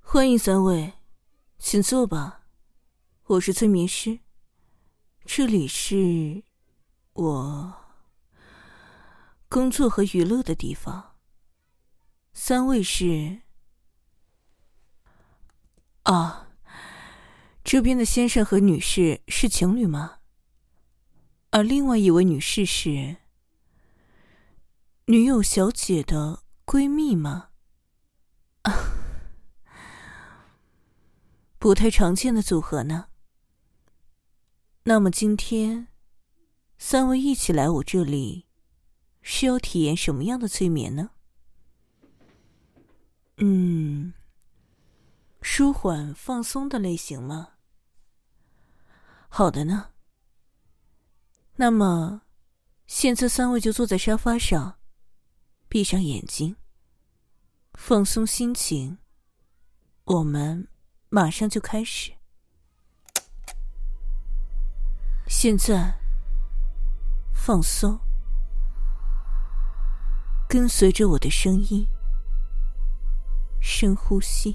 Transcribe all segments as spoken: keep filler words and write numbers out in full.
欢迎三位，请坐吧。我是催眠师，这里是我工作和娱乐的地方。三位是……啊，这边的先生和女士是情侣吗？而另外一位女士是女友小姐的闺蜜吗？啊，不太常见的组合呢。那么今天三位一起来我这里，是要体验什么样的催眠呢？嗯，舒缓放松的类型吗？好的呢。那么现在三位就坐在沙发上，闭上眼睛，放松心情，我们马上就开始。现在放松，跟随着我的声音，深呼吸，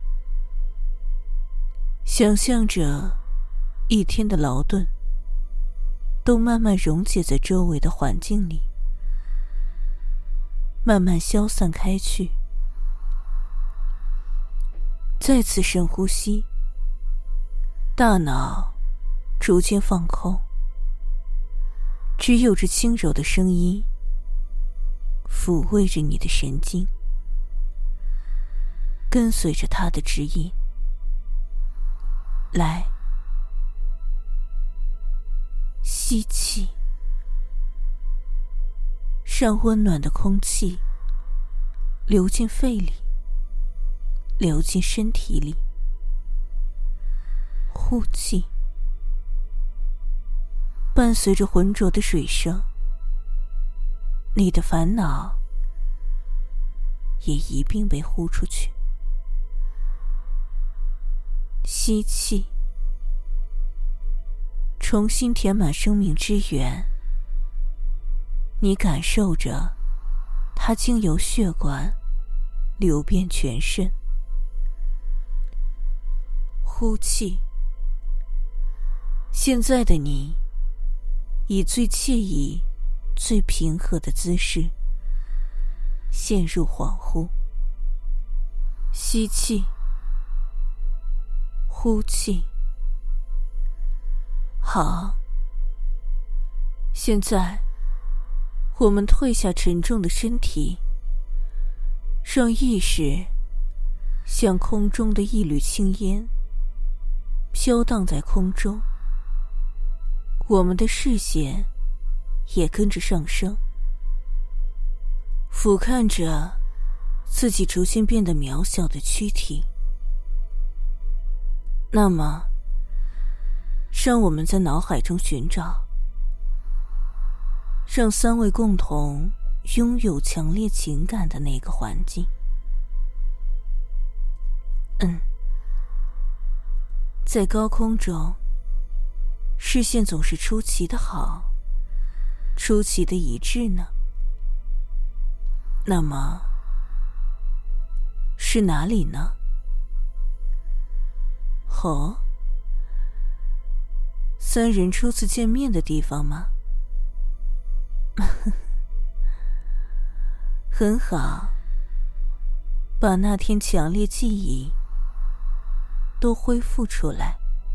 想象着一天的劳顿都慢慢溶解在周围的环境里，慢慢消散开去。再次深呼吸，大脑逐渐放空，只有这轻柔的声音抚慰着你的神经，跟随着它的指引。来，吸气，让温暖的空气流进肺里，流进身体里。呼气，伴随着浑浊的水声，你的烦恼也一并被呼出去。吸气，重新填满生命之源，你感受着它经由血管流遍全身。呼气，现在的你以最惬意、最平和的姿势陷入恍惚。吸气，呼气。好，现在我们退下沉重的身体，让意识像空中的一缕青烟，飘荡在空中。我们的视线也跟着上升，俯瞰着自己逐渐变得渺小的躯体。那么让我们在脑海中寻找，让三位共同拥有强烈情感的那个环境。嗯，在高空中，视线总是出奇的好，出奇的一致呢。那么是哪里呢？哦，三人初次见面的地方吗？很好，把那天强烈记忆都恢复出来。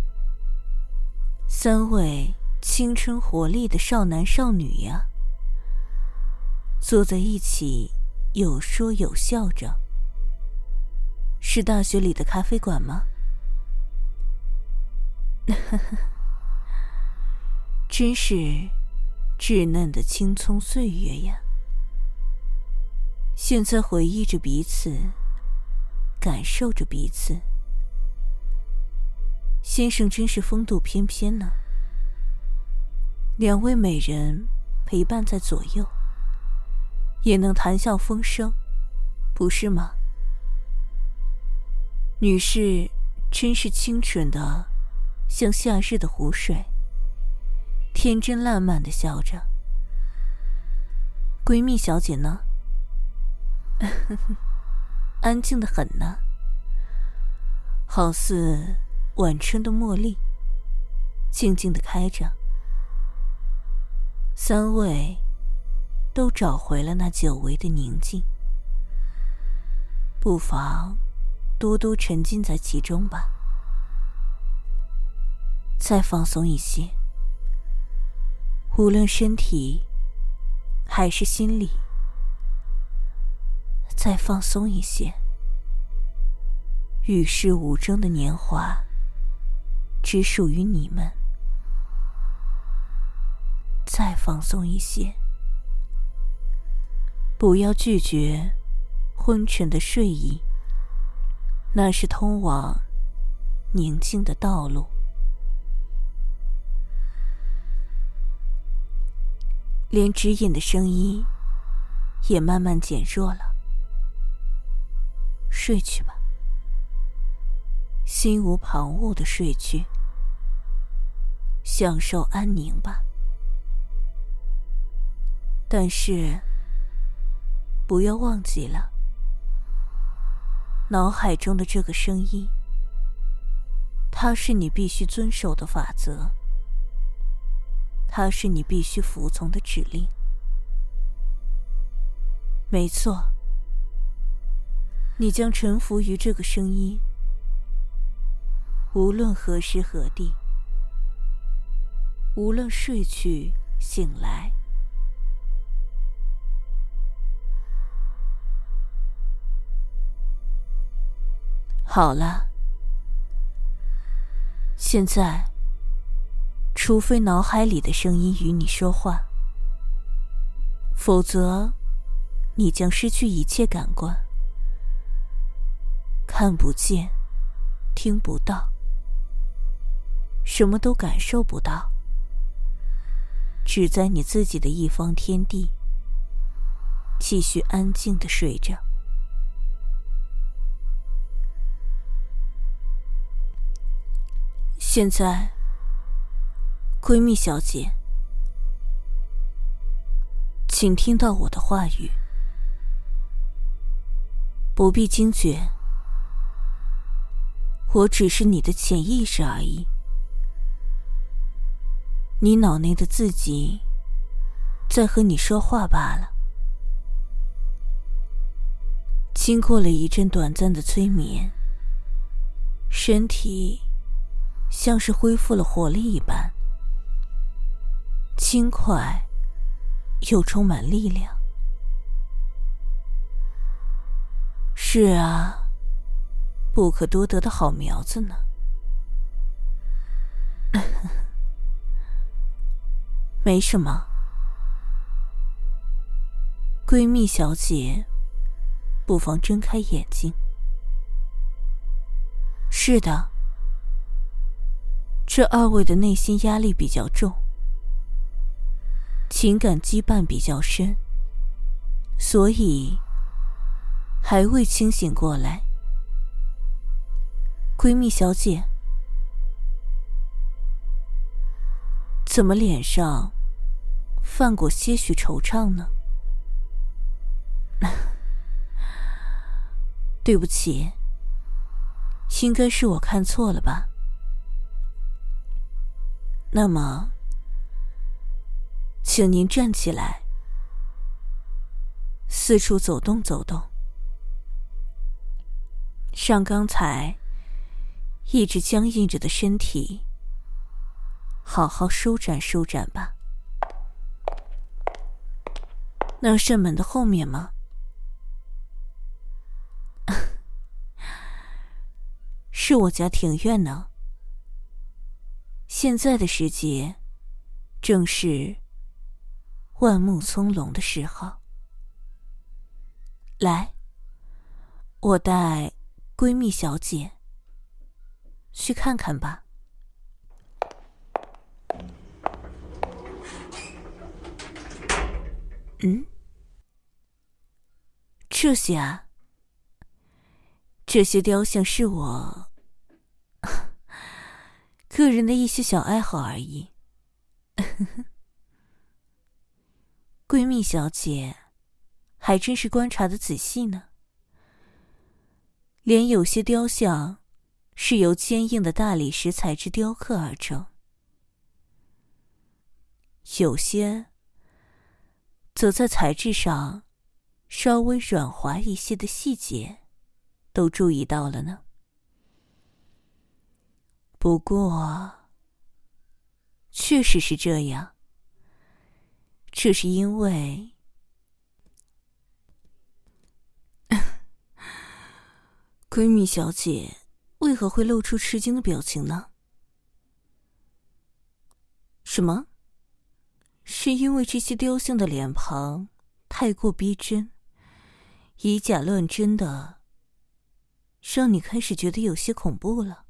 三位青春活力的少男少女呀，坐在一起有说有笑着。是大学里的咖啡馆吗？真是稚嫩的青葱岁月呀。现在回忆着彼此，感受着彼此。先生真是风度翩翩呢，两位美人陪伴在左右，也能谈笑风生，不是吗？女士真是清纯的像夏日的湖水，天真烂漫地笑着。闺蜜小姐呢？安静得很呢。 好似晚春的茉莉，静静地开着。三位都找回了那久违的宁静，不妨多多沉浸在其中吧。再放松一些，无论身体还是心理，再放松一些。与世无争的年华只属于你们。再放松一些，不要拒绝昏沉的睡意，那是通往宁静的道路。连指引的声音也慢慢减弱了。睡去吧，心无旁骛地睡去，享受安宁吧。但是不要忘记了，脑海中的这个声音，它是你必须遵守的法则，它是你必须服从的指令。没错，你将臣服于这个声音，无论何时何地，无论睡去醒来。好了，现在除非脑海里的声音与你说话，否则你将失去一切感官，看不见，听不到，什么都感受不到，只在你自己的一方天地继续安静地睡着。现在，闺蜜小姐，请听到我的话语，不必惊觉，我只是你的潜意识而已，你脑内的自己在和你说话罢了。经过了一阵短暂的催眠，身体像是恢复了活力一般，轻快又充满力量。是啊，不可多得的好苗子呢。没什么，闺蜜小姐，不妨睁开眼睛。是的，这二位的内心压力比较重，情感羁绊比较深，所以还未清醒过来。闺蜜小姐，怎么脸上泛过些许惆怅呢？对不起，应该是我看错了吧。那么，请您站起来，四处走动走动，让刚才一直僵硬着的身体好好舒展舒展吧。那扇门的后面吗？是我家庭院呢。现在的时节，正是万木葱茏的时候。来，我带闺蜜小姐去看看吧。嗯，这些啊，这些雕像是我个人的一些小爱好而已。闺蜜小姐还真是观察得仔细呢，连有些雕像是由坚硬的大理石材质雕刻而成，有些则在材质上稍微软滑一些的细节都注意到了呢。不过确实是这样，这是因为闺蜜小姐为何会露出吃惊的表情呢？什么？是因为这些雕像的脸庞太过逼真，以假乱真的，让你开始觉得有些恐怖了？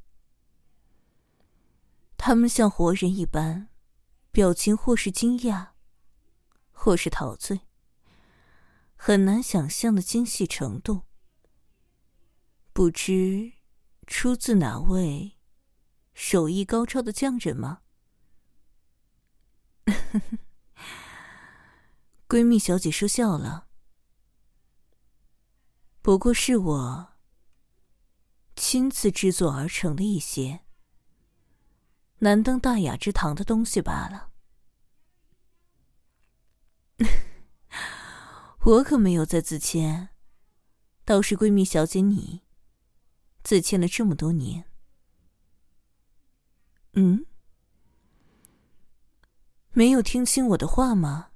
他们像活人一般，表情或是惊讶，或是陶醉，很难想象的精细程度。不知出自哪位手艺高超的匠人吗？闺蜜小姐说笑了，不过是我亲自制作而成的一些难登大雅之堂的东西罢了。我可没有在自谦，倒是闺蜜小姐你自谦了这么多年。嗯？没有听清我的话吗？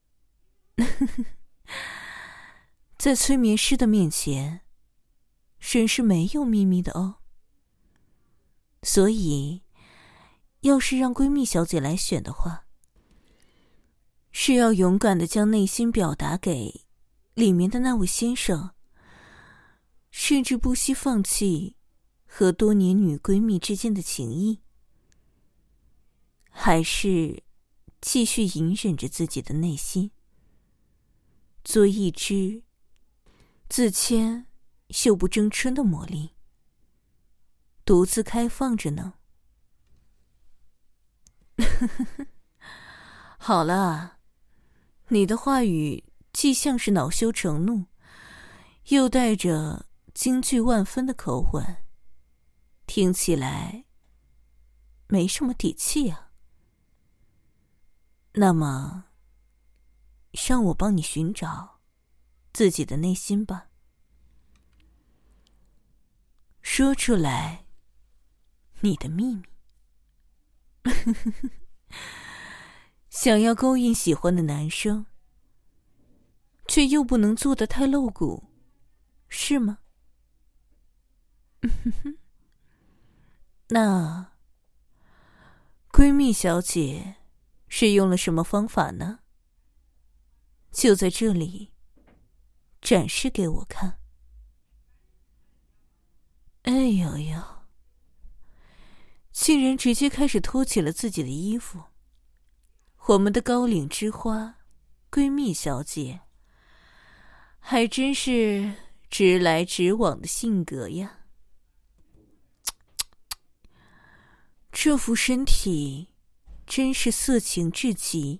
在催眠师的面前，人是没有秘密的哦。所以，要是让闺蜜小姐来选的话，是要勇敢地将内心表达给里面的那位先生，甚至不惜放弃和多年女闺蜜之间的情谊，还是继续隐忍着自己的内心，做一只自谦又不争春的魔力，独自开放着呢？好了，你的话语既像是恼羞成怒，又带着惊惧万分的口吻，听起来没什么底气啊。那么，让我帮你寻找自己的内心吧。说出来你的秘密。想要勾引喜欢的男生，却又不能做得太露骨，是吗？那闺蜜小姐是用了什么方法呢？就在这里展示给我看。哎呦呦，竟然直接开始脱起了自己的衣服。我们的高岭之花闺蜜小姐还真是直来直往的性格呀。这副身体真是色情至极，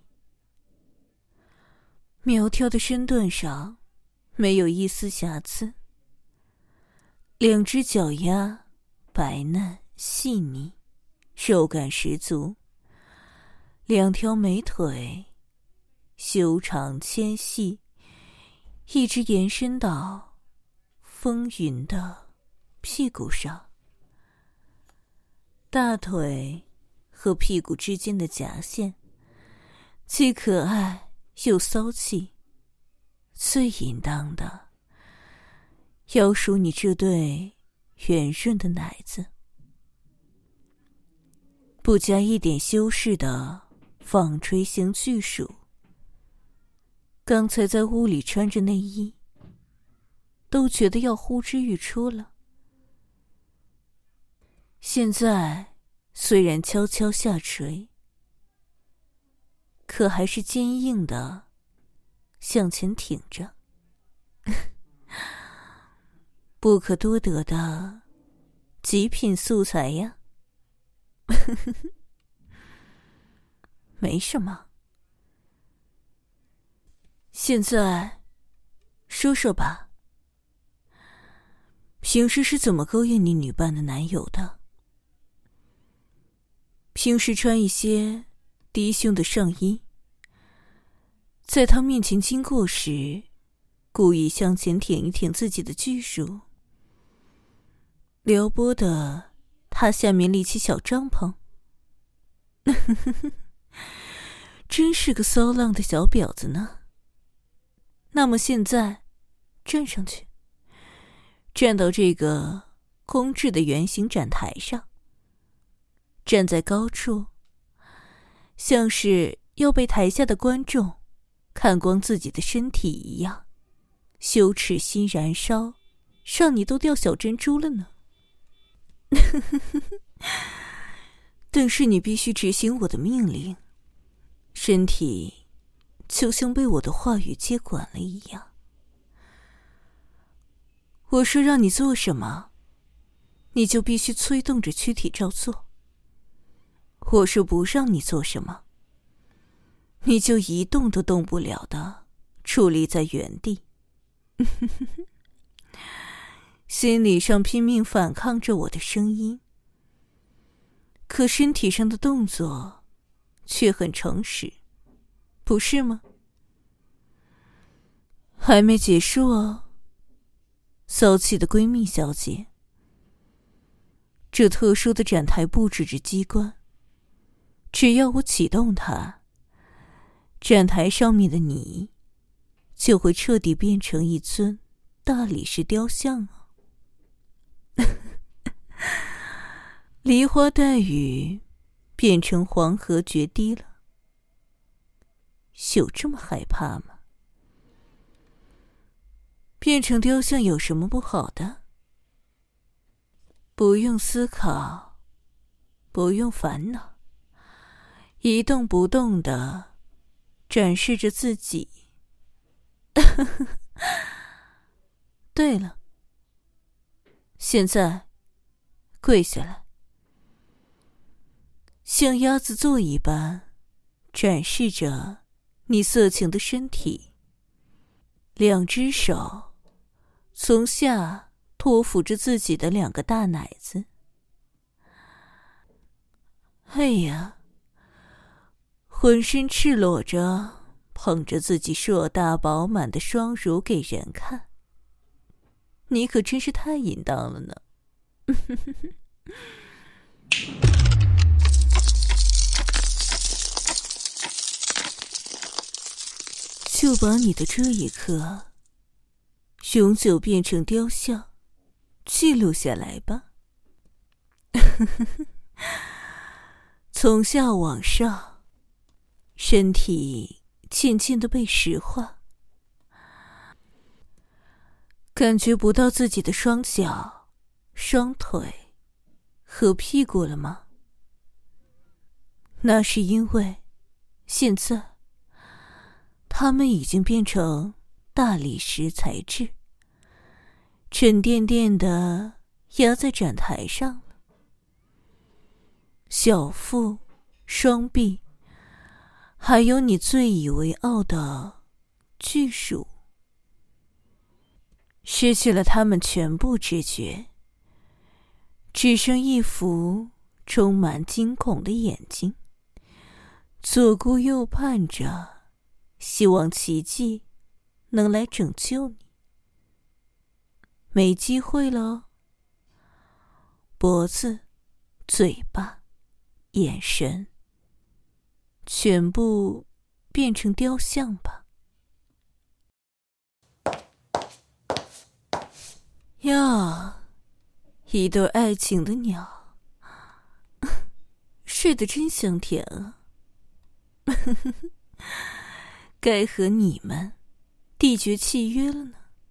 苗条的身段上没有一丝瑕疵，两只脚丫白嫩细腻，肉感十足，两条美腿修长纤细，一直延伸到丰腴的屁股上，大腿和屁股之间的夹线既可爱又骚气，最淫荡的要数你这对圆润的奶子。不加一点修饰的纺锤型巨乳，刚才在屋里穿着内衣都觉得要呼之欲出了，现在虽然悄悄下垂，可还是坚硬的向前挺着。不可多得的极品素材呀。没什么，现在说说吧， 平时是怎么勾引你女伴的男友的？平时穿一些低胸的上衣，在他面前经过时，故意向前挺一挺自己的巨乳，撩拨的他下面立起小帐篷。真是个骚浪的小婊子呢。那么现在站上去，站到这个空置的圆形展台上，站在高处，像是要被台下的观众看光自己的身体一样，羞耻心燃烧，让你都掉小珍珠了呢。但是你必须执行我的命令，身体就像被我的话语接管了一样。我说让你做什么，你就必须催动着躯体照做。我说不让你做什么，你就一动都动不了的矗立在原地。心理上拼命反抗着我的声音，可身体上的动作却很诚实，不是吗？还没结束哦，骚气的闺蜜小姐。这特殊的展台布置着机关，只要我启动它，展台上面的你就会彻底变成一尊大理石雕像啊。梨花带雨变成黄河决堤了，有这么害怕吗？变成雕像有什么不好的？不用思考，不用烦恼，一动不动地展示着自己。对了，现在跪下来，像鸭子座一般展示着你色情的身体，两只手从下托扶着自己的两个大奶子。哎呀，浑身赤裸着，捧着自己硕大饱满的双乳给人看，你可真是太淫荡了呢。就把你的这一刻永久变成雕像记录下来吧。从下往上，身体渐渐地被石化，感觉不到自己的双脚、双腿和屁股了吗？那是因为现在它们已经变成大理石材质，沉甸甸地压在展台上了。小腹、双臂，还有你最以为傲的巨乳，失去了他们全部知觉，只剩一副充满惊恐的眼睛，左顾右盼着，希望奇迹能来拯救你。没机会了，脖子、嘴巴、眼神全部变成雕像吧。呀，一对爱情的鸟，睡得真香甜啊。该和你们缔结契约了呢。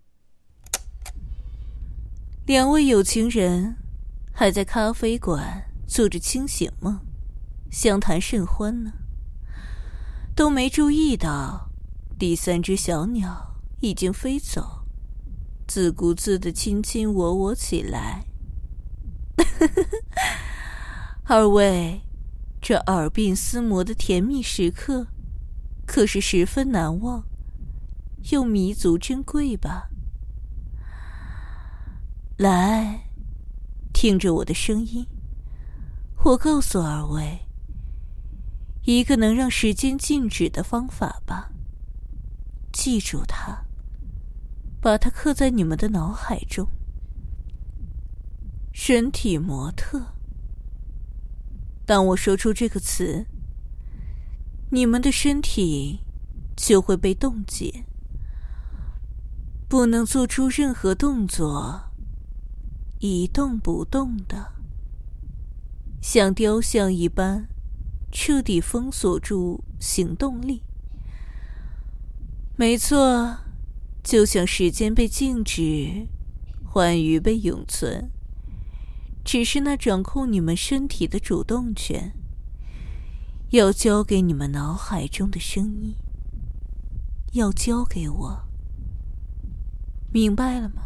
两位有情人还在咖啡馆做着清醒梦，相谈甚欢呢，都没注意到第三只小鸟已经飞走，自顾自地亲亲我我起来。二位，这耳鬓厮磨的甜蜜时刻可是十分难忘又弥足珍贵吧。 来，听着我的声音，我告诉二位一个能让时间静止的方法吧。记住它，把它刻在你们的脑海中。身体模特。当我说出这个词，你们的身体就会被冻结，不能做出任何动作，一动不动的，像雕像一般彻底封锁住行动力。没错，就像时间被静止，欢愉被永存，只是那掌控你们身体的主动权要交给你们脑海中的声音，要交给我，明白了吗？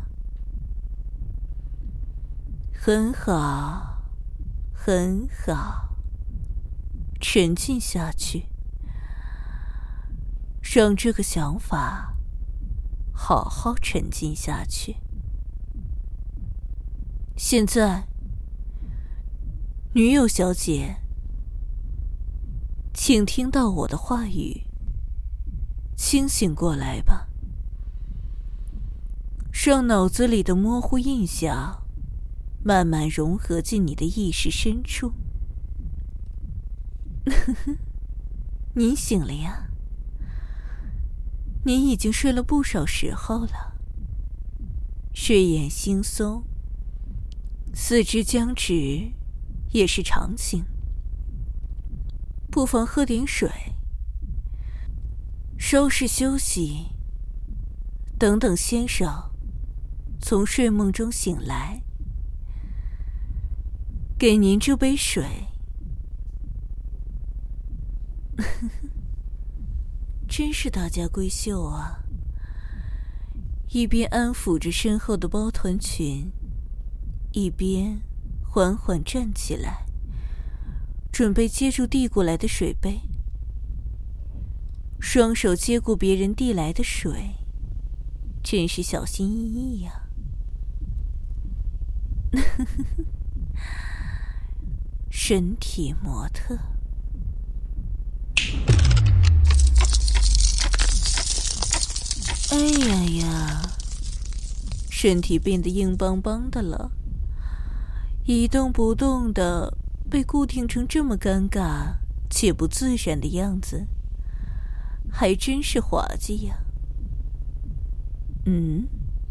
很好，很好，沉浸下去，让这个想法好好沉浸下去。现在，女友小姐，请听到我的话语，清醒过来吧，让脑子里的模糊印象慢慢融合进你的意识深处。你醒了呀？你已经睡了不少时候了，睡眼惺忪，四肢僵直也是常情，不妨喝点水，收拾休息，等等先生从睡梦中醒来，给您这杯水。真是大家闺秀啊！一边安抚着身后的包团裙，一边缓缓站起来，准备接住递过来的水杯。双手接过别人递来的水，真是小心翼翼呀。身体模特。哎呀呀，身体变得硬邦邦的了，一动不动的被固定成这么尴尬且不自然的样子，还真是滑稽呀。嗯，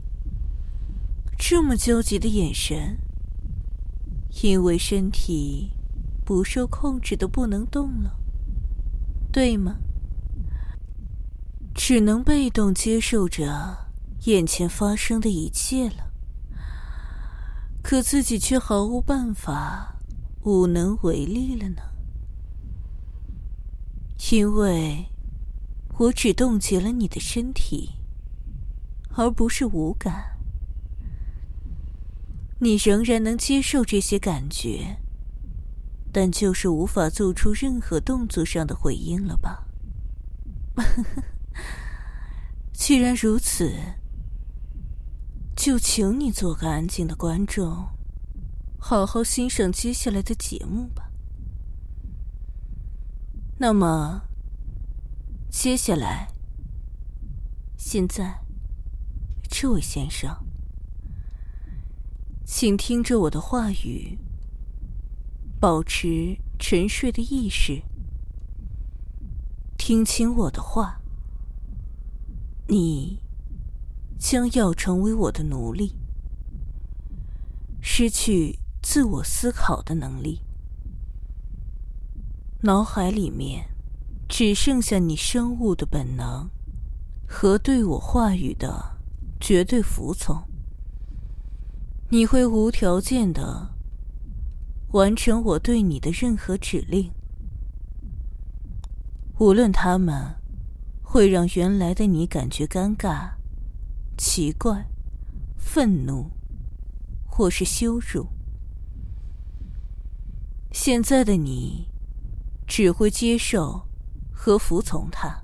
这么焦急的眼神，因为身体不受控制的不能动了，对吗？只能被动接受着眼前发生的一切了，可自己却毫无办法，无能为力了呢。因为我只冻结了你的身体，而不是五感。你仍然能接受这些感觉，但就是无法做出任何动作上的回应了吧？既然如此，就请你做个安静的观众，好好欣赏接下来的节目吧。那么，接下来，现在，这位先生，请听着我的话语，保持沉睡的意识，听清我的话。你将要成为我的奴隶，失去自我思考的能力，脑海里面只剩下你生物的本能和对我话语的绝对服从。你会无条件地完成我对你的任何指令，无论他们会让原来的你感觉尴尬、奇怪、愤怒，或是羞辱。现在的你只会接受和服从它，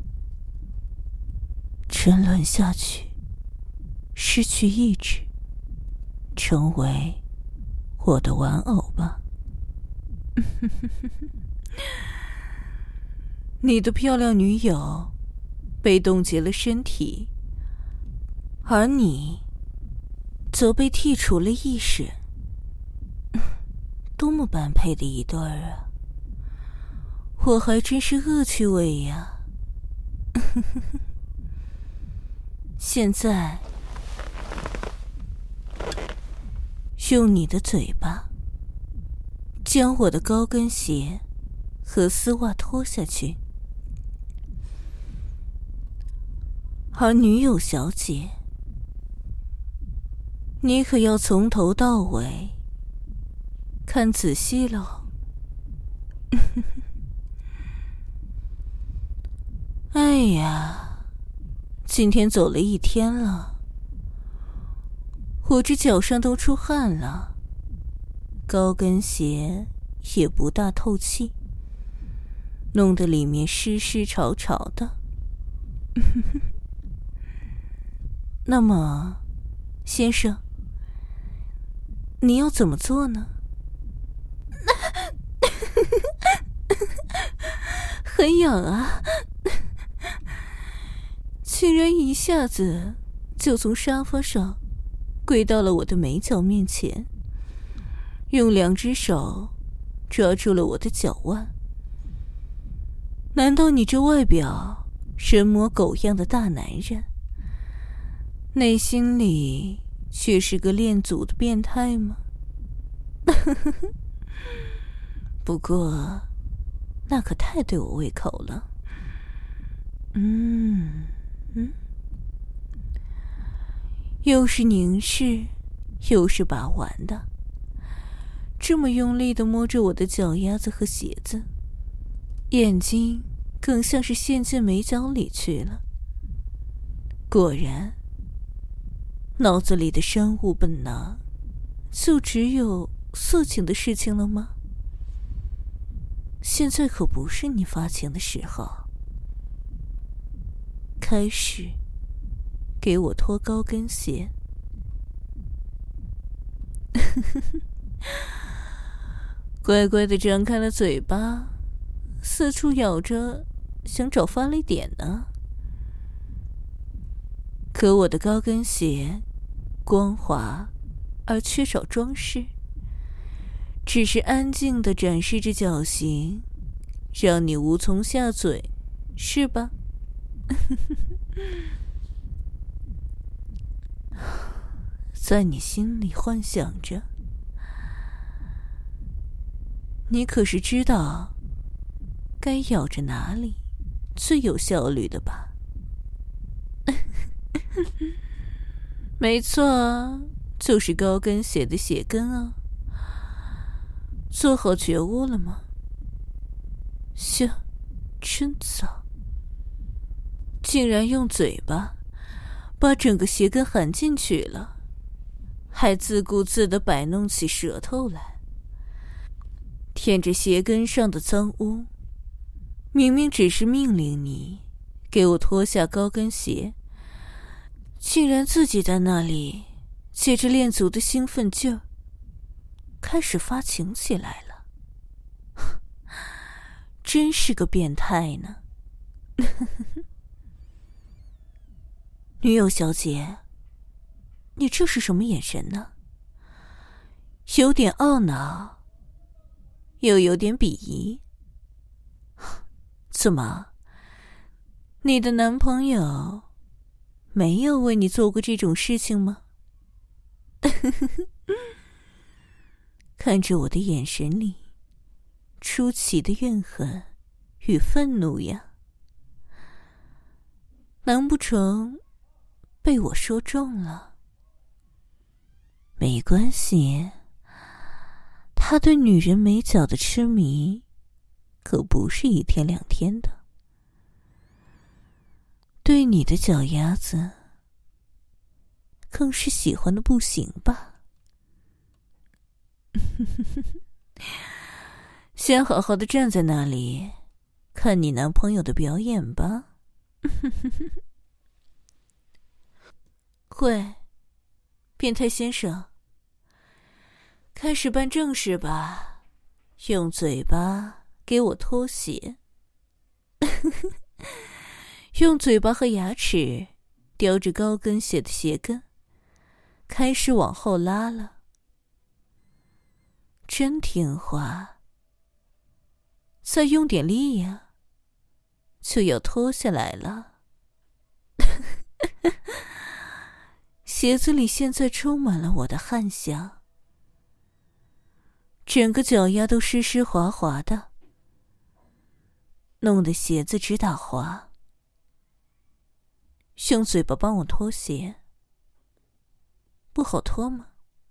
沉沦下去，失去意志， 成为我的玩偶吧。你的漂亮女友被冻结了身体，而你则被剔除了意识，多么般配的一对儿啊！我还真是恶趣味呀。现在用你的嘴巴将我的高跟鞋和丝袜脱下去，而女友小姐，你可要从头到尾看仔细喽。哎呀，今天走了一天了，我这脚上都出汗了，高跟鞋也不大透气，弄得里面湿湿潮潮的。那么，先生，你要怎么做呢？很痒啊，竟然一下子就从沙发上跪到了我的美脚面前，用两只手抓住了我的脚腕。难道你这外表人模狗样的大男人，内心里却是个恋足的变态吗？不过那可太对我胃口了。嗯嗯，又是凝视又是把玩的，这么用力地摸着我的脚丫子和鞋子，眼睛更像是陷进美脚里去了。果然，脑子里的生物本能就只有色情的事情了吗？现在可不是你发情的时候。开始给我脱高跟鞋。乖乖地张开了嘴巴，四处咬着，想找发力点呢。可我的高跟鞋光滑而缺少装饰，只是安静地展示着脚型，让你无从下嘴，是吧？在你心里幻想着，你可是知道该咬着哪里最有效率的吧？没错，就是高跟鞋的鞋跟啊。做好觉悟了吗？咻，真早，竟然用嘴巴把整个鞋跟含进去了，还自顾自地摆弄起舌头来，舔着鞋跟上的脏污。明明只是命令你给我脱下高跟鞋，竟然自己在那里借着练足的兴奋劲儿开始发情起来了。真是个变态呢。女友小姐，你这是什么眼神呢？有点懊恼，又有点鄙夷。怎么，你的男朋友没有为你做过这种事情吗？看着我的眼神里出奇的怨恨与愤怒呀，难不成被我说中了？没关系，他对女人美脚的痴迷可不是一天两天的。对你的脚丫子更是喜欢的不行吧？先好好的站在那里看你男朋友的表演吧。喂，变态先生， 开始办正事吧，用嘴巴给我脱鞋。用嘴巴和牙齿叼着高跟鞋的鞋跟，开始往后拉了。真听话，再用点力呀，就要脱下来了。鞋子里现在充满了我的汗香，整个脚丫都湿湿滑滑的，弄得鞋子直打滑。用嘴巴帮我脱鞋，不好脱吗？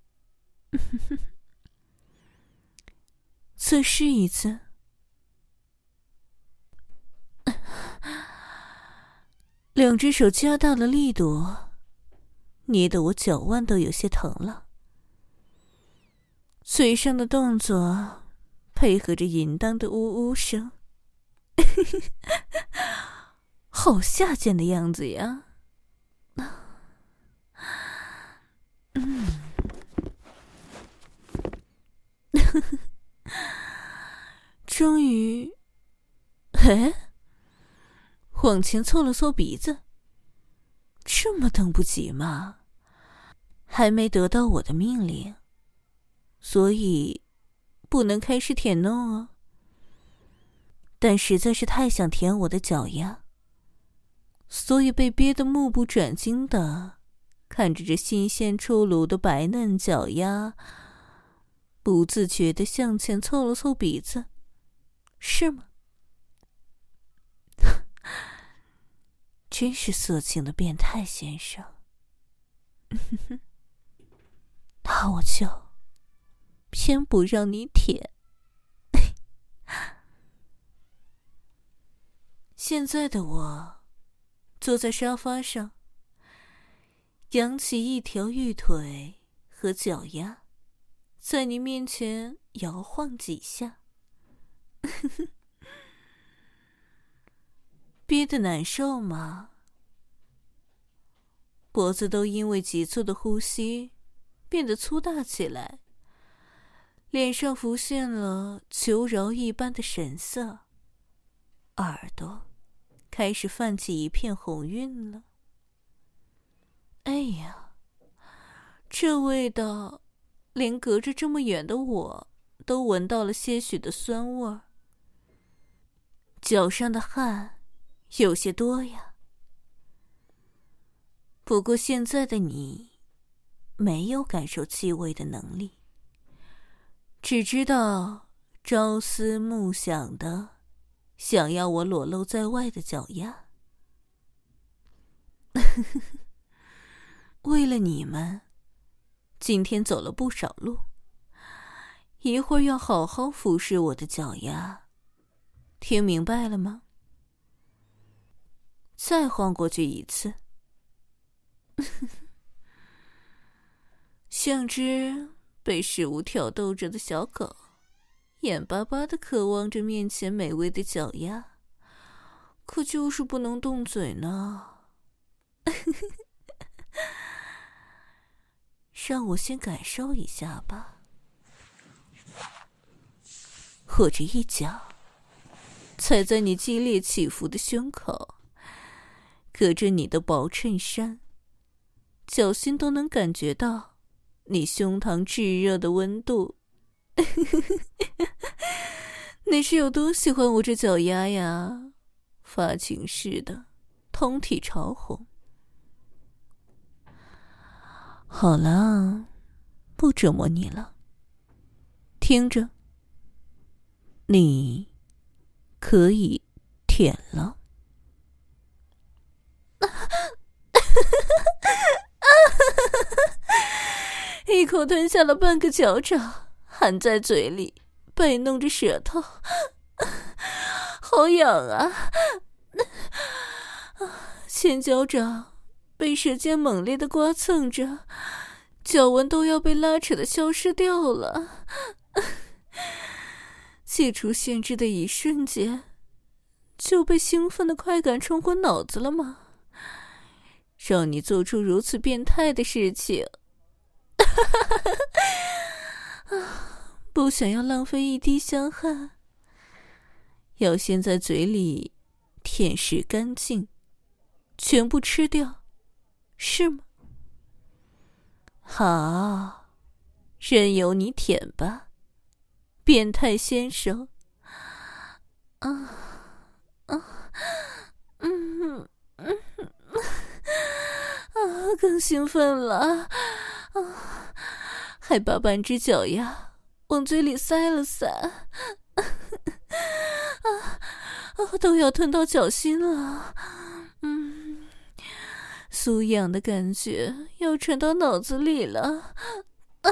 再试一次。两只手加大了力度，捏得我脚腕都有些疼了。嘴上的动作配合着淫荡的呜呜声，好下贱的样子呀！嗯，终于，哎，往前凑了凑鼻子，这么等不及吗？还没得到我的命令，所以不能开始舔弄哦。但实在是太想舔我的脚丫，所以被憋得目不转睛的看着这新鲜出炉的白嫩脚丫，不自觉地向前凑了凑鼻子，是吗？真是色情的变态先生。那我就偏不让你舔。现在的我坐在沙发上，扬起一条玉腿和脚丫，在你面前摇晃几下。憋得难受吗？脖子都因为急促的呼吸变得粗大起来，脸上浮现了求饶一般的神色，耳朵开始泛起一片红晕了。哎呀，这味道连隔着这么远的我都闻到了些许的酸味儿。脚上的汗有些多呀。不过现在的你没有感受气味的能力，只知道朝思暮想的想要我裸露在外的脚丫。为了你们，今天走了不少路，一会儿要好好服侍我的脚丫，听明白了吗？再晃过去一次。像只被食物挑逗着的小狗，眼巴巴地渴望着面前美味的脚丫，可就是不能动嘴呢。让我先感受一下吧。或者一脚踩在你激烈起伏的胸口，隔着你的薄衬衫，脚心都能感觉到你胸膛炙热的温度。你是有多喜欢我这脚丫呀？发情似的，通体潮红。好了，不折磨你了。听着，你可以舔了。一口吞下了半个脚掌，含在嘴里，摆弄着舌头，好痒啊！前脚掌被舌尖猛烈的刮蹭着，脚纹都要被拉扯的消失掉了。解除限制的一瞬间，就被兴奋的快感冲昏脑子了吗？让你做出如此变态的事情。 啊，不想要浪费一滴香汗，要先在嘴里舔舐干净，全部吃掉，是吗？好，任由你舔吧，变态先生。啊啊嗯嗯啊，更兴奋了啊！还把半只脚丫往嘴里塞了塞，啊啊，都要吞到脚心了。嗯，酥痒的感觉要传到脑子里了，啊，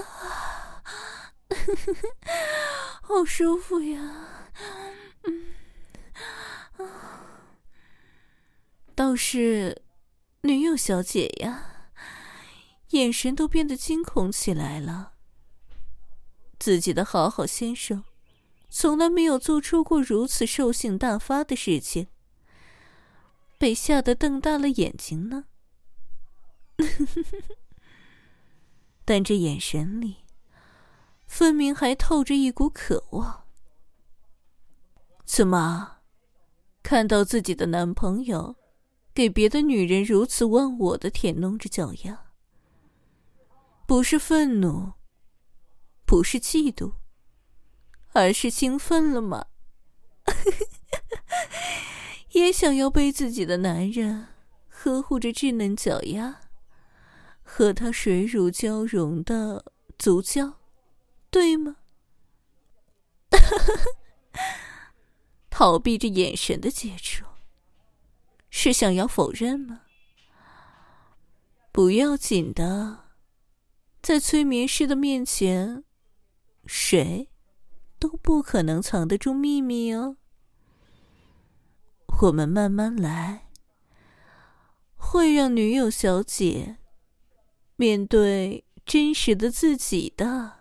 好舒服呀！嗯，啊，倒是女友小姐呀，眼神都变得惊恐起来了。自己的好好先生从来没有做出过如此兽性大发的事情，被吓得瞪大了眼睛呢。但这眼神里分明还透着一股渴望。怎么，看到自己的男朋友给别的女人如此忘我的舔弄着脚丫，不是愤怒，不是嫉妒，而是兴奋了吗？也想要被自己的男人呵护着稚嫩脚丫，和他水乳交融的足交，对吗？逃避着眼神的接触，是想要否认吗？不要紧的，在催眠师的面前，谁都不可能藏得住秘密哦。我们慢慢来，会让女友小姐面对真实的自己的。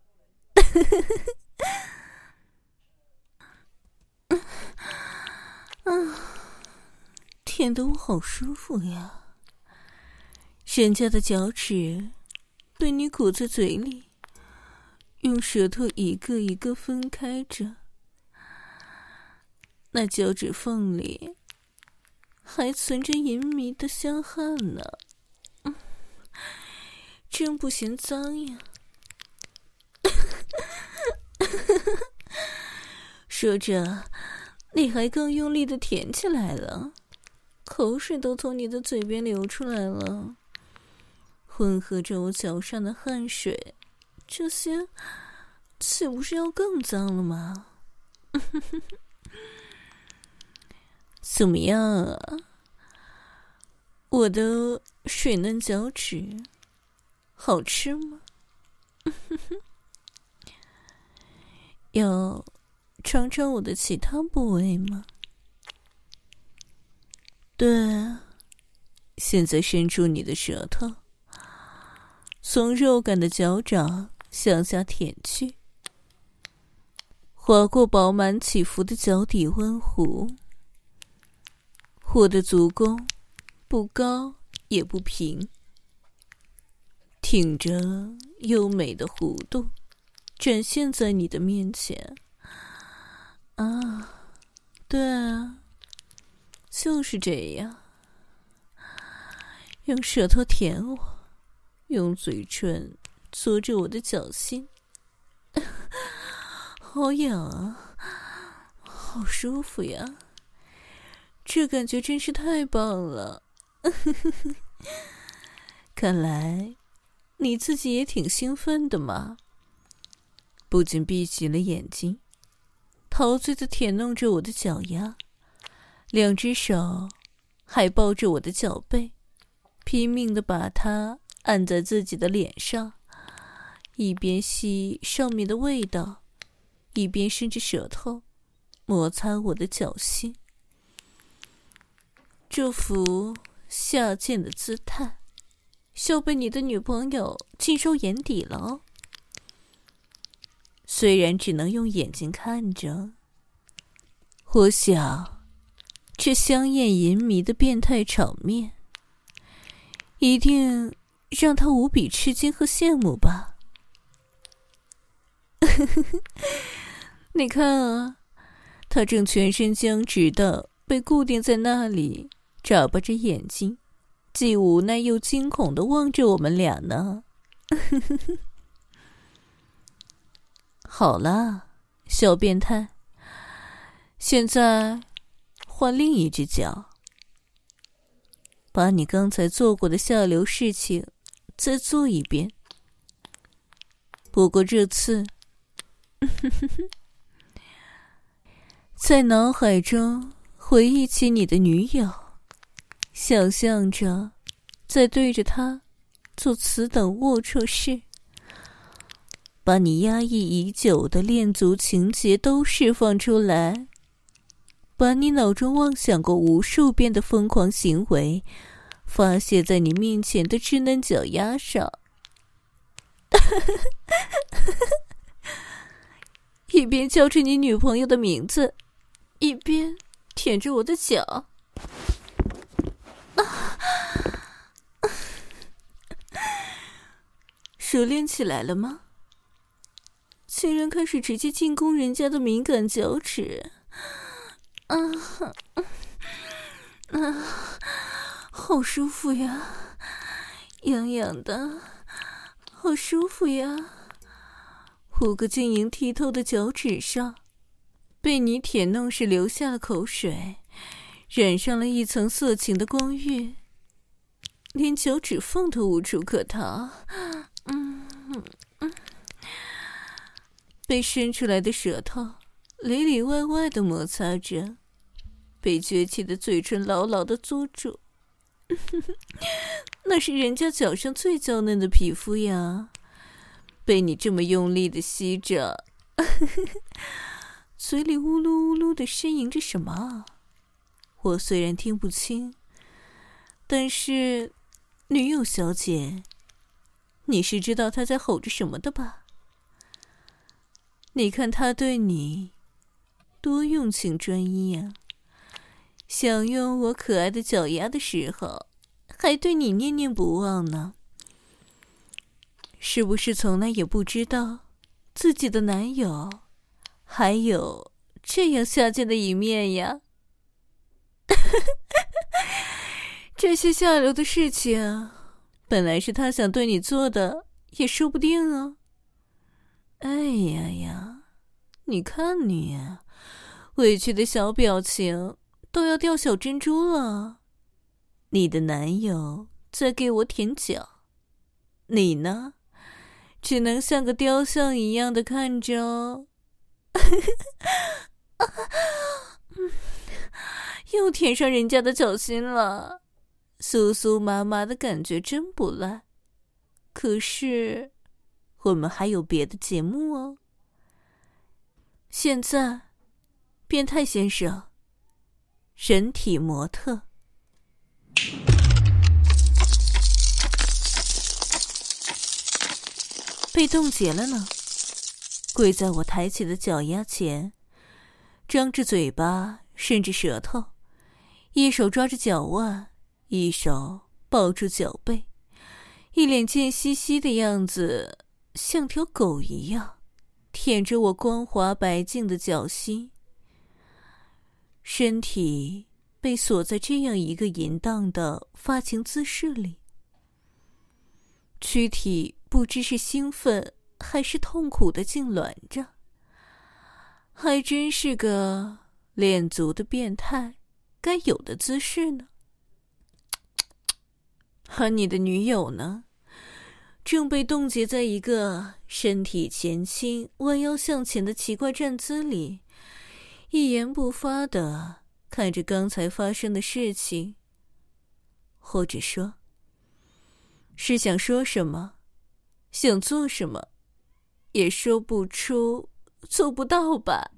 啊，舔得我好舒服呀！人家的脚趾被你裹在嘴里，用舌头一个一个分开着，那脚趾缝里还存着淫迷的香汗呢，嗯，真不嫌脏呀！说着，你还更用力地舔起来了，口水都从你的嘴边流出来了，混合着我脚上的汗水，这些岂不是要更脏了吗？怎么样啊，我的水嫩脚趾好吃吗？要尝尝我的其他部位吗？对，现在伸出你的舌头，从肉感的脚掌向下舔去，划过饱满起伏的脚底温弧。我的足弓不高也不平，挺着优美的弧度展现在你的面前。啊，对啊，就是这样。用舌头舔我，用嘴唇搓着我的脚心，好痒啊，好舒服呀，这感觉真是太棒了。看来你自己也挺兴奋的嘛，不仅闭起了眼睛，陶醉地舔弄着我的脚丫，两只手还抱着我的脚背，拼命地把它按在自己的脸上，一边吸上面的味道，一边伸着舌头摩擦我的脚心。这副下贱的姿态，笑被你的女朋友尽收眼底了哦。虽然只能用眼睛看着，我想这香艳淫迷的变态场面一定让他无比吃惊和羡慕吧。 你看啊，他正全身僵直的被固定在那里，眨巴着眼睛，既无奈又惊恐地望着我们俩呢。好啦，小变态，现在换另一只脚，把你刚才做过的下流事情再做一遍。不过这次在脑海中回忆起你的女友，想象着在对着她做此等龌龊事，把你压抑已久的恋足情节都释放出来，把你脑中妄想过无数遍的疯狂行为发泄在你面前的稚嫩脚丫上。一边叫着你女朋友的名字，一边舔着我的脚。熟练起来了吗？竟然开始直接进攻人家的敏感脚趾。啊啊，好舒服呀，痒痒的，好舒服呀。五个晶莹剔透的脚趾上，被你舔弄时流下了口水，染上了一层色情的光晕，连脚趾缝都无处可逃。嗯嗯，被伸出来的舌头里里外外的摩擦着，被撅起的嘴唇牢牢的捉住。那是人家脚上最娇嫩的皮肤呀，被你这么用力的吸着，嘴里呜噜呜噜的呻吟着什么？我虽然听不清，但是女友小姐，你是知道他在吼着什么的吧？你看他对你多用情专一呀，享用我可爱的脚丫的时候，还对你念念不忘呢。是不是从来也不知道自己的男友还有这样下贱的一面呀？这些下流的事情本来是他想对你做的，也说不定啊。哎呀呀，你看你委屈的小表情都要掉小珍珠了。你的男友在给我舔脚，你呢只能像个雕像一样的看着哦。又舔上人家的脚心了，酥酥麻麻的感觉真不赖。可是我们还有别的节目哦。现在变态先生，人体模特。被冻结了呢，跪在我抬起的脚丫前，张着嘴巴，伸着舌头，一手抓着脚腕，一手抱住脚背，一脸贱兮兮的样子，像条狗一样舔着我光滑白净的脚心。身体被锁在这样一个淫荡的发情姿势里，躯体不知是兴奋还是痛苦的痉挛着，还真是个恋足的变态该有的姿势呢。而你的女友呢，正被冻结在一个身体前倾弯腰向前的奇怪站姿里，一言不发地看着刚才发生的事情，或者说是想说什么，想做什么，也说不出，做不到吧。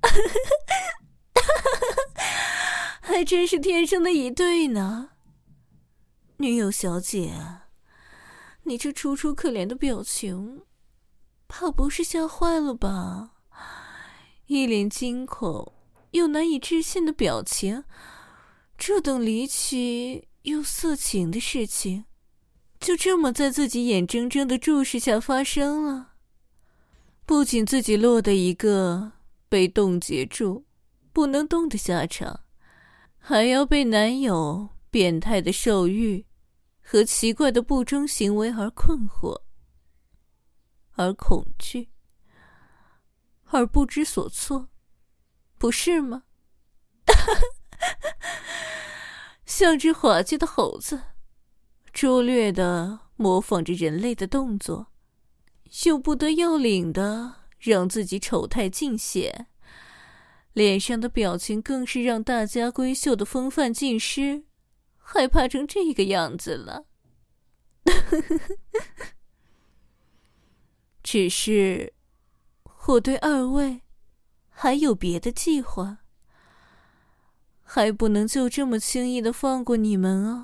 还真是天生的一对呢。女友小姐，你这楚楚可怜的表情，怕不是吓坏了吧？一脸惊恐又难以置信的表情，这等离奇又色情的事情，就这么在自己眼睁睁的注视下发生了。 不仅自己落得一个被冻结住不能动的下场，还要被男友变态的兽欲和奇怪的不忠行为而困惑，而恐惧，而不知所措，不是吗？像只滑稽的猴子，拙劣地模仿着人类的动作，又不得要领的让自己丑态尽显，脸上的表情更是让大家闺秀的风范尽失，害怕成这个样子了。只是我对二位还有别的计划，还不能就这么轻易的放过你们啊。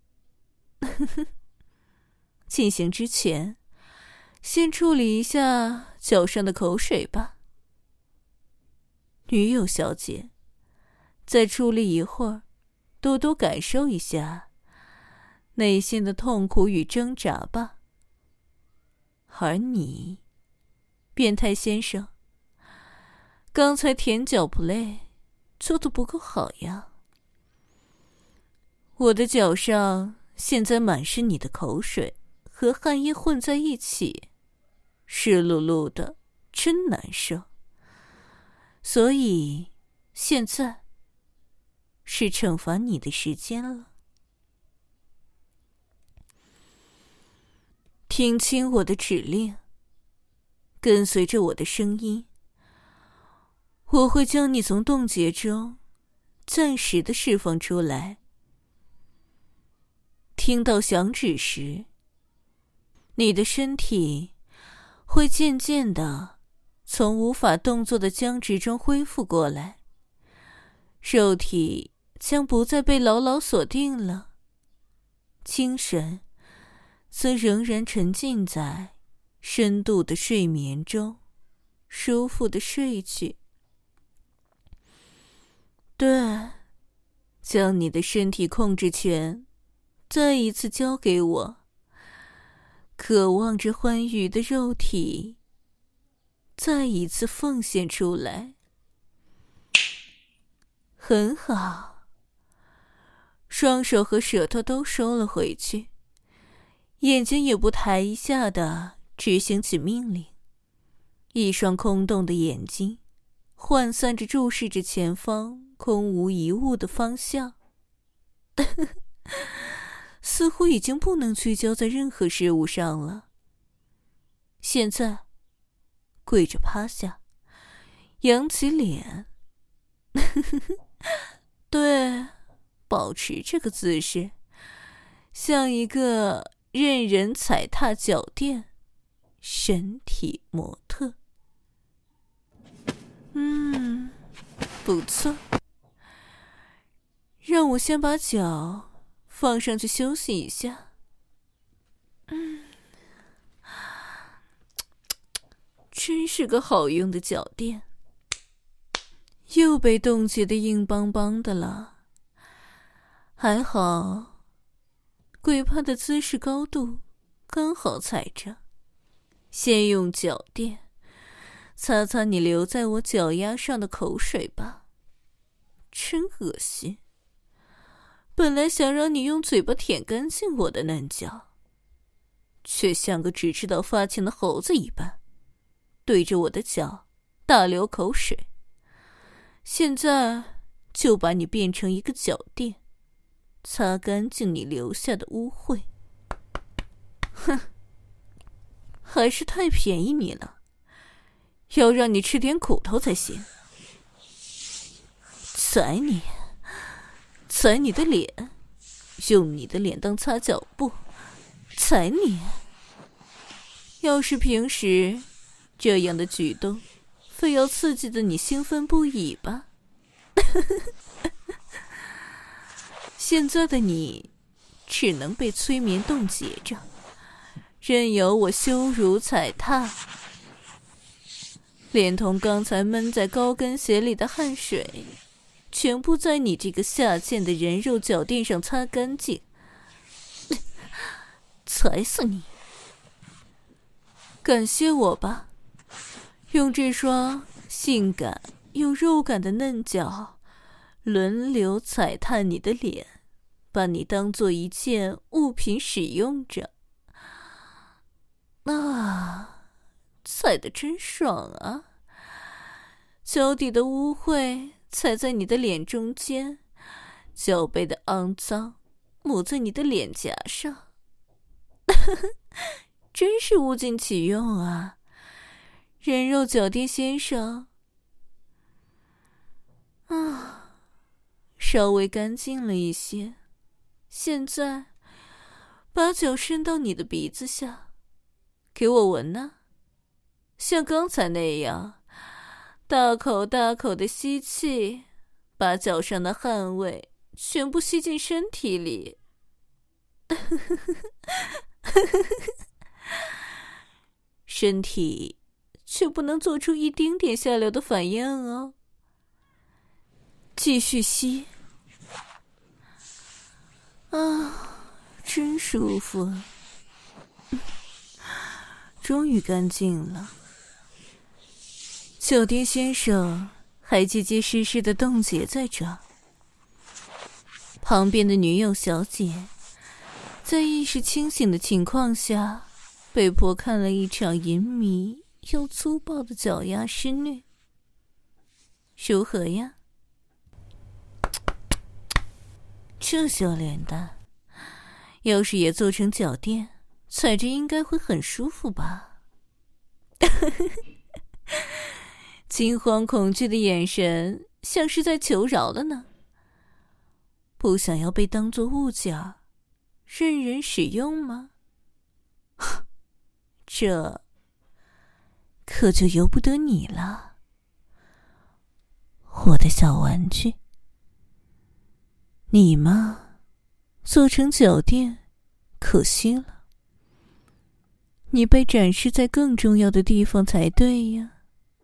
进行之前，先处理一下脚上的口水吧。女友小姐，再处理一会儿，多多感受一下内心的痛苦与挣扎吧。而你，变态先生，刚才舔脚 play 做得不够好呀。我的脚上现在满是你的口水和汗液混在一起，湿漉漉的，真难受。所以现在是惩罚你的时间了。听清我的指令，跟随着我的声音，我会将你从冻结中暂时的释放出来。听到响指时，你的身体会渐渐的从无法动作的僵直中恢复过来，肉体将不再被牢牢锁定了，精神则仍然沉浸在深度的睡眠中，舒服的睡去。对，将你的身体控制权再一次交给我，渴望着欢愉的肉体再一次奉献出来。很好，双手和舌头都收了回去，眼睛也不抬一下的执行起命令，一双空洞的眼睛涣散着注视着前方空无一物的方向，似乎已经不能聚焦在任何事物上了。现在跪着趴下，扬起脸，对，保持这个姿势，像一个任人踩踏脚垫身体模特。嗯，不错，让我先把脚放上去休息一下。嗯，真是个好用的脚垫，又被冻结得硬邦邦的了。还好跪趴的姿势高度刚好踩着，先用脚垫擦擦你留在我脚丫上的口水吧。真恶心，本来想让你用嘴巴舔干净我的嫩脚，却像个只知道发情的猴子一般，对着我的脚大流口水。现在就把你变成一个脚垫，擦干净你留下的污秽。哼，还是太便宜你了，要让你吃点苦头才行。踩你，踩你的脸，用你的脸当擦脚布，踩你。要是平时这样的举动非要刺激的你兴奋不已吧。现在的你只能被催眠冻结着，任由我羞辱踩踏，连同刚才闷在高跟鞋里的汗水全部在你这个下贱的人肉脚垫上擦干净。踩死你！感谢我吧， 用这双性感又肉感的嫩脚轮流踩踏你的脸，把你当做一件物品使用着。啊，踩得真爽啊！脚底的污秽踩在你的脸中间，脚背的肮脏抹在你的脸颊上，真是物尽其用啊！人肉脚垫先生，啊，稍微干净了一些。现在把脚伸到你的鼻子下，给我闻啊，像刚才那样，大口大口的吸气，把脚上的汗味全部吸进身体里。身体却不能做出一丁点下流的反应哦。继续吸。啊，真舒服。终于干净了。酒店先生还结结实实的冻结在这。旁边的女友小姐在意识清醒的情况下，被迫看了一场淫靡又粗暴的脚丫施虐。如何呀？这小脸蛋，要是也做成脚垫，踩着应该会很舒服吧？惊慌恐惧的眼神，像是在求饶了呢。不想要被当作物件，任人使用吗？这可就由不得你了，我的小玩具。你嘛，做成脚垫，可惜了。你被展示在更重要的地方才对呀。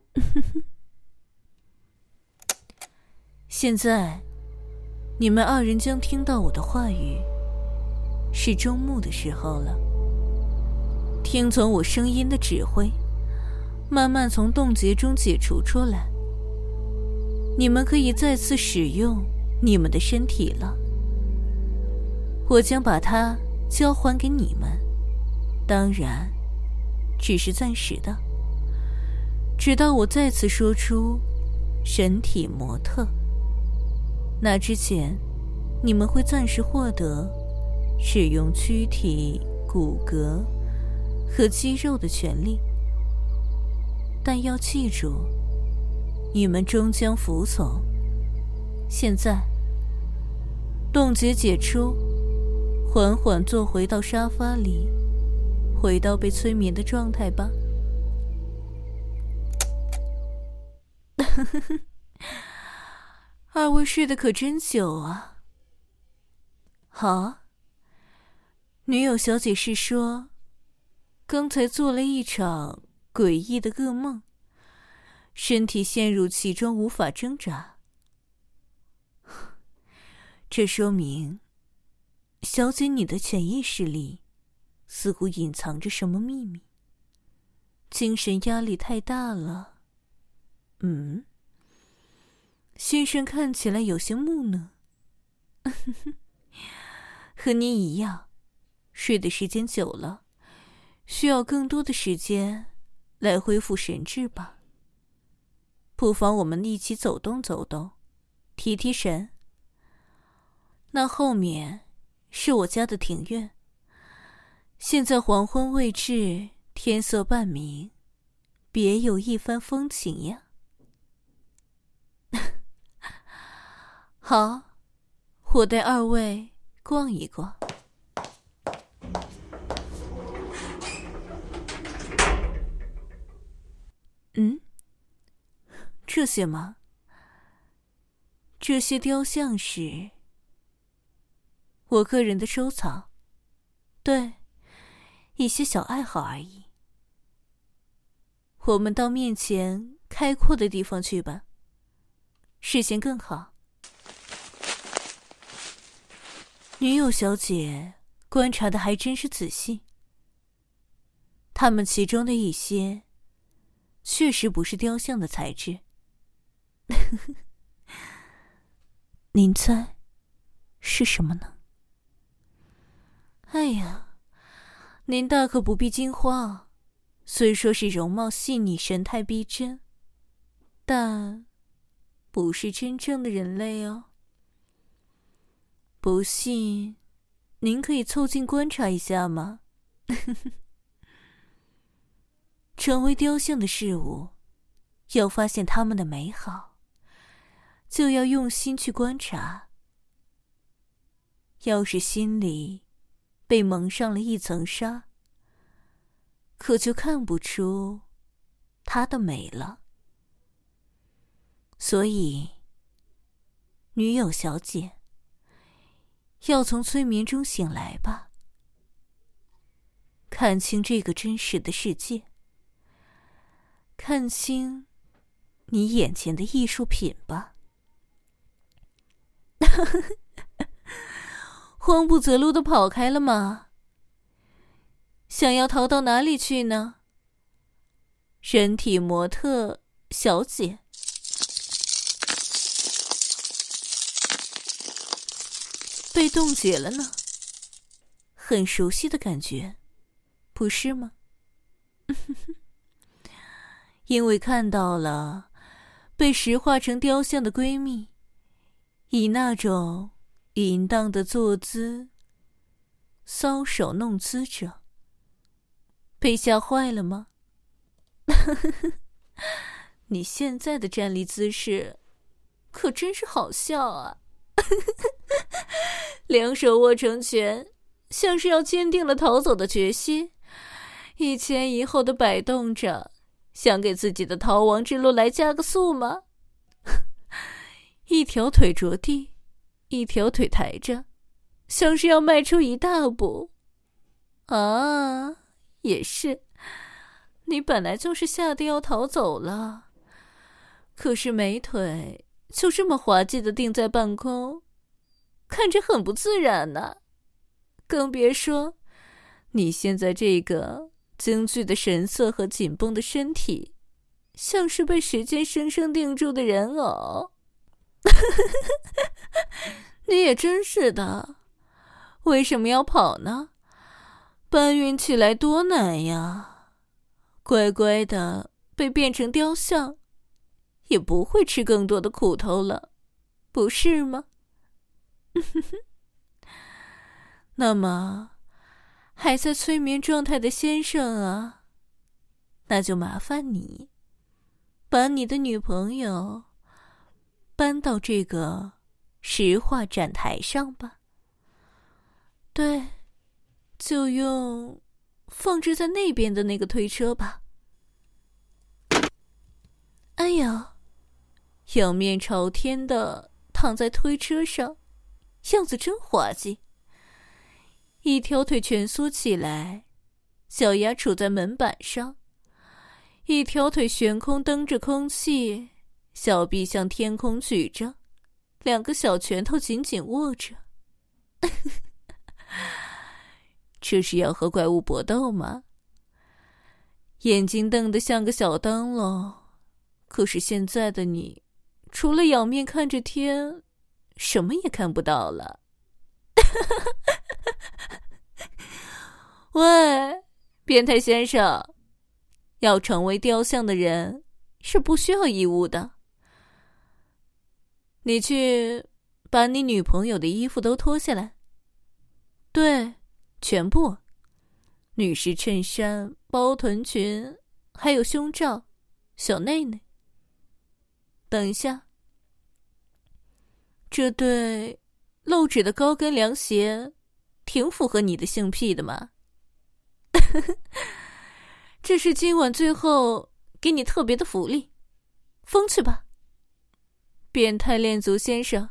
现在，你们二人将听到我的话语，是终幕的时候了。听从我声音的指挥，慢慢从冻结中解除出来。你们可以再次使用你们的身体了。我将把它交还给你们，当然，只是暂时的，直到我再次说出人体模特。那之前，你们会暂时获得使用躯体、骨骼和肌肉的权利，但要记住，你们终将服从。现在，冻结解除，缓缓坐回到沙发里，回到被催眠的状态吧。二位睡得可真久啊。好，女友小姐是说，刚才做了一场诡异的噩梦，身体陷入其中无法挣扎。这说明，小姐你的潜意识里似乎隐藏着什么秘密，精神压力太大了。嗯，先生看起来有些木讷。和你一样，睡的时间久了，需要更多的时间来恢复神智吧。不妨我们一起走动走动，提提神。那后面是我家的庭院，现在黄昏未至，天色半明，别有一番风情呀。好，我带二位逛一逛。嗯，这些吗？这些雕像是我个人的收藏，对，一些小爱好而已。我们到面前开阔的地方去吧，视线更好。女友小姐观察的还真是仔细，他们其中的一些确实不是雕像的材质。您猜是什么呢？哎呀，您大可不必惊慌，虽说是容貌细腻、神态逼真，但不是真正的人类哦。不信，您可以凑近观察一下吗？成为雕像的事物，要发现它们的美好，就要用心去观察。要是心里被蒙上了一层纱，可就看不出它的美了。所以，女友小姐，要从催眠中醒来吧，看清这个真实的世界，看清你眼前的艺术品吧。慌不择路地跑开了吗？想要逃到哪里去呢？人体模特小姐，被冻结了呢，很熟悉的感觉，不是吗？因为看到了被石化成雕像的闺蜜，以那种淫荡的坐姿搔首弄姿着，被吓坏了吗？你现在的站立姿势可真是好笑啊。两手握成拳，像是要坚定了逃走的决心，一前一后的摆动着，想给自己的逃亡之路来加个速吗？一条腿着地，一条腿抬着，像是要迈出一大步。啊，也是，你本来就是吓得要逃走了，可是美腿就这么滑稽地定在半空，看着很不自然呢、啊。更别说你现在这个惊惧的神色和紧绷的身体，像是被时间生生定住的人偶。你也真是的，为什么要跑呢？搬运起来多难呀，乖乖的被变成雕像，也不会吃更多的苦头了，不是吗？那么还在催眠状态的先生啊，那就麻烦你把你的女朋友搬到这个石化展台上吧。对，就用放置在那边的那个推车吧。哎呀，仰面朝天的躺在推车上，样子真滑稽。一条腿蜷缩起来，脚丫杵在门板上，一条腿悬空蹬着空气，小臂向天空举着，两个小拳头紧紧握着。这是要和怪物搏斗吗？眼睛瞪得像个小灯笼，可是现在的你，除了仰面看着天，什么也看不到了。喂，变态先生，要成为雕像的人是不需要衣物的。你去把你女朋友的衣服都脱下来。对，全部，女士衬衫、包臀裙，还有胸罩、小内内。等一下，这对露趾的高跟凉鞋挺符合你的性癖的嘛。这是今晚最后给你特别的福利，疯去吧，变态恋足先生。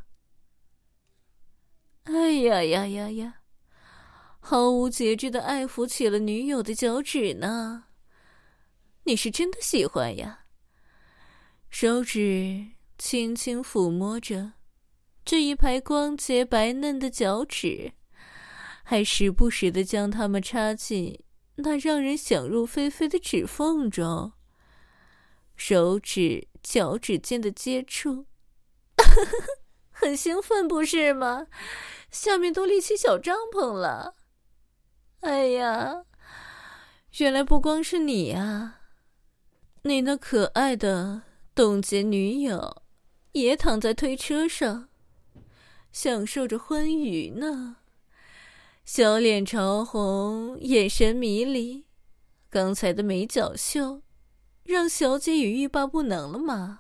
哎呀呀呀呀，毫无节制地爱抚起了女友的脚趾呢。你是真的喜欢呀？手指轻轻抚摸着这一排光洁白嫩的脚趾，还时不时地将它们插进那让人想入非非的指缝中， 手指、脚趾间的接触，很兴奋不是吗？下面都立起小帐篷了。哎呀，原来不光是你啊，你那可爱的冻结女友也躺在推车上，享受着欢愉呢，小脸潮红，眼神迷离。刚才的美脚秀让小姐也欲罢不能了吗？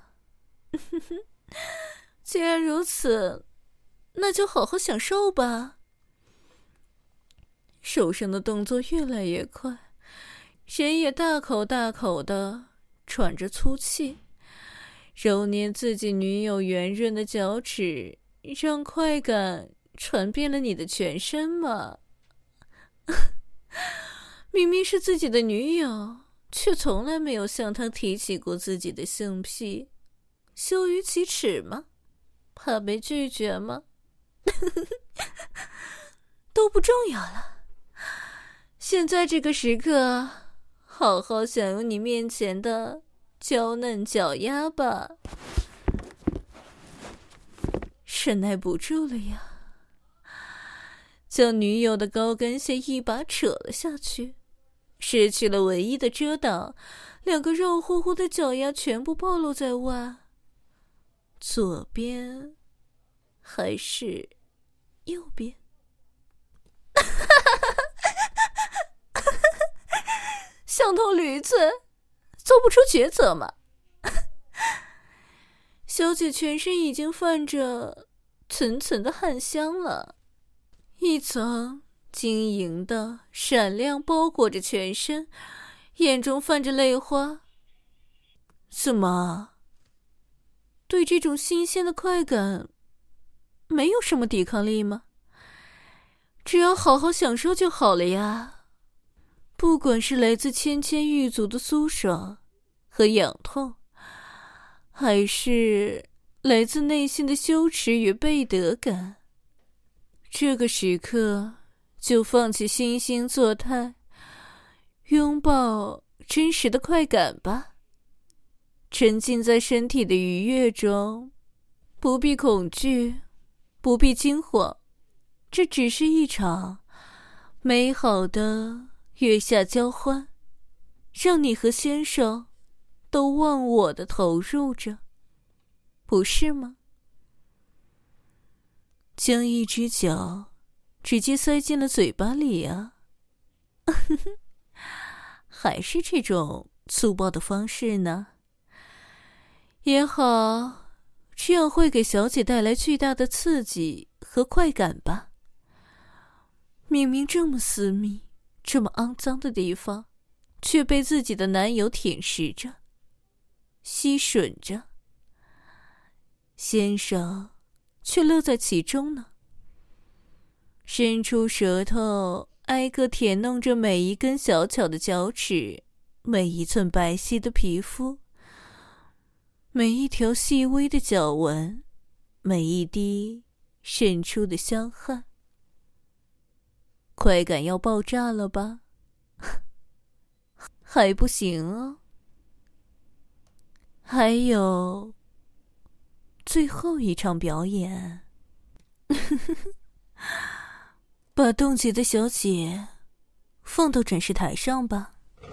既然如此，那就好好享受吧。手上的动作越来越快，人也大口大口的喘着粗气，揉捏自己女友圆润的脚趾，让快感传遍了你的全身嘛。明明是自己的女友，却从来没有向她提起过自己的性癖，羞于启齿吗？怕被拒绝吗？都不重要了，现在这个时刻，好好享用你面前的娇嫩脚丫吧。忍耐不住了呀，将女友的高跟鞋一把扯了下去，失去了唯一的遮挡，两个肉乎乎的脚丫全部暴露在外。左边还是右边？像头驴子，做不出抉择吗？小姐全身已经泛着层层的汗香了，一层晶莹的闪亮包裹着全身，眼中泛着泪花。怎么，对这种新鲜的快感没有什么抵抗力吗？只要好好享受就好了呀。不管是来自芊芊玉足的酥爽和痒痛，还是来自内心的羞耻与背德感，这个时刻就放弃惺惺作态，拥抱真实的快感吧。沉浸在身体的愉悦中，不必恐惧，不必惊慌，这只是一场美好的月下交欢，让你和先生都忘我的投入着，不是吗？将一只脚直接塞进了嘴巴里啊。还是这种粗暴的方式呢？也好，这样会给小姐带来巨大的刺激和快感吧。明明这么私密，这么肮脏的地方，却被自己的男友舔舐着，吸吮着，先生却乐在其中呢，伸出舌头挨个舔弄着每一根小巧的脚趾，每一寸白皙的皮肤，每一条细微的脚纹，每一滴渗出的香汗。快感要爆炸了吧？还不行哦。还有最后一场表演。把冻结的小姐放到展示台上吧，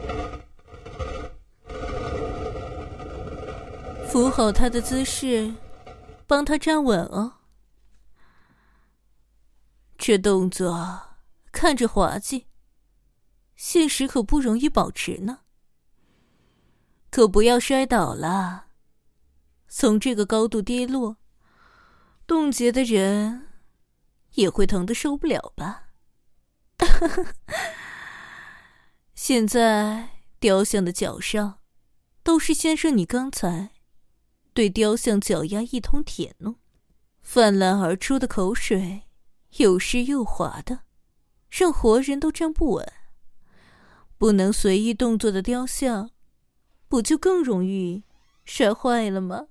扶好她的姿势，帮她站稳哦。这动作看着滑稽，现实可不容易保持呢。可不要摔倒了，从这个高度跌落，冻结的人也会疼得受不了吧。现在雕像的脚上都是先生你刚才对雕像脚丫一通舔弄，泛滥而出的口水又湿又滑的，让活人都站不稳。不能随意动作的雕像，不就更容易摔坏了吗？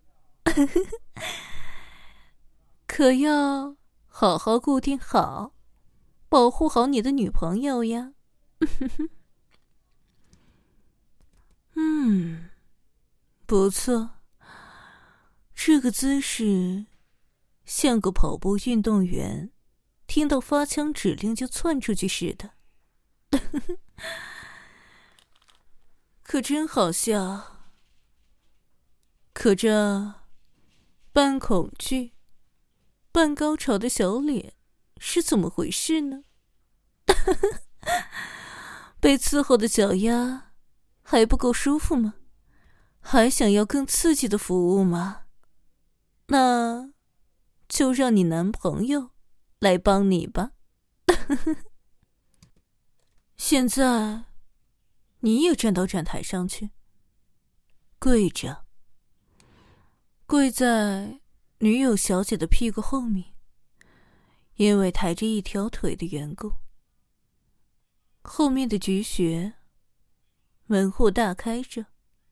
可要好好固定好，保护好你的女朋友呀。嗯， 不错，这个姿势像个跑步运动员听到发枪指令就窜出去似的。可真好笑。可这半恐惧半高潮的小脸是怎么回事呢？被伺候的脚丫还不够舒服吗？还想要更刺激的服务吗？那就让你男朋友来帮你吧。现在你也站到展台上去，跪着，跪在女友小姐的屁股后面，因为抬着一条腿的缘故，后面的菊穴门户大开着。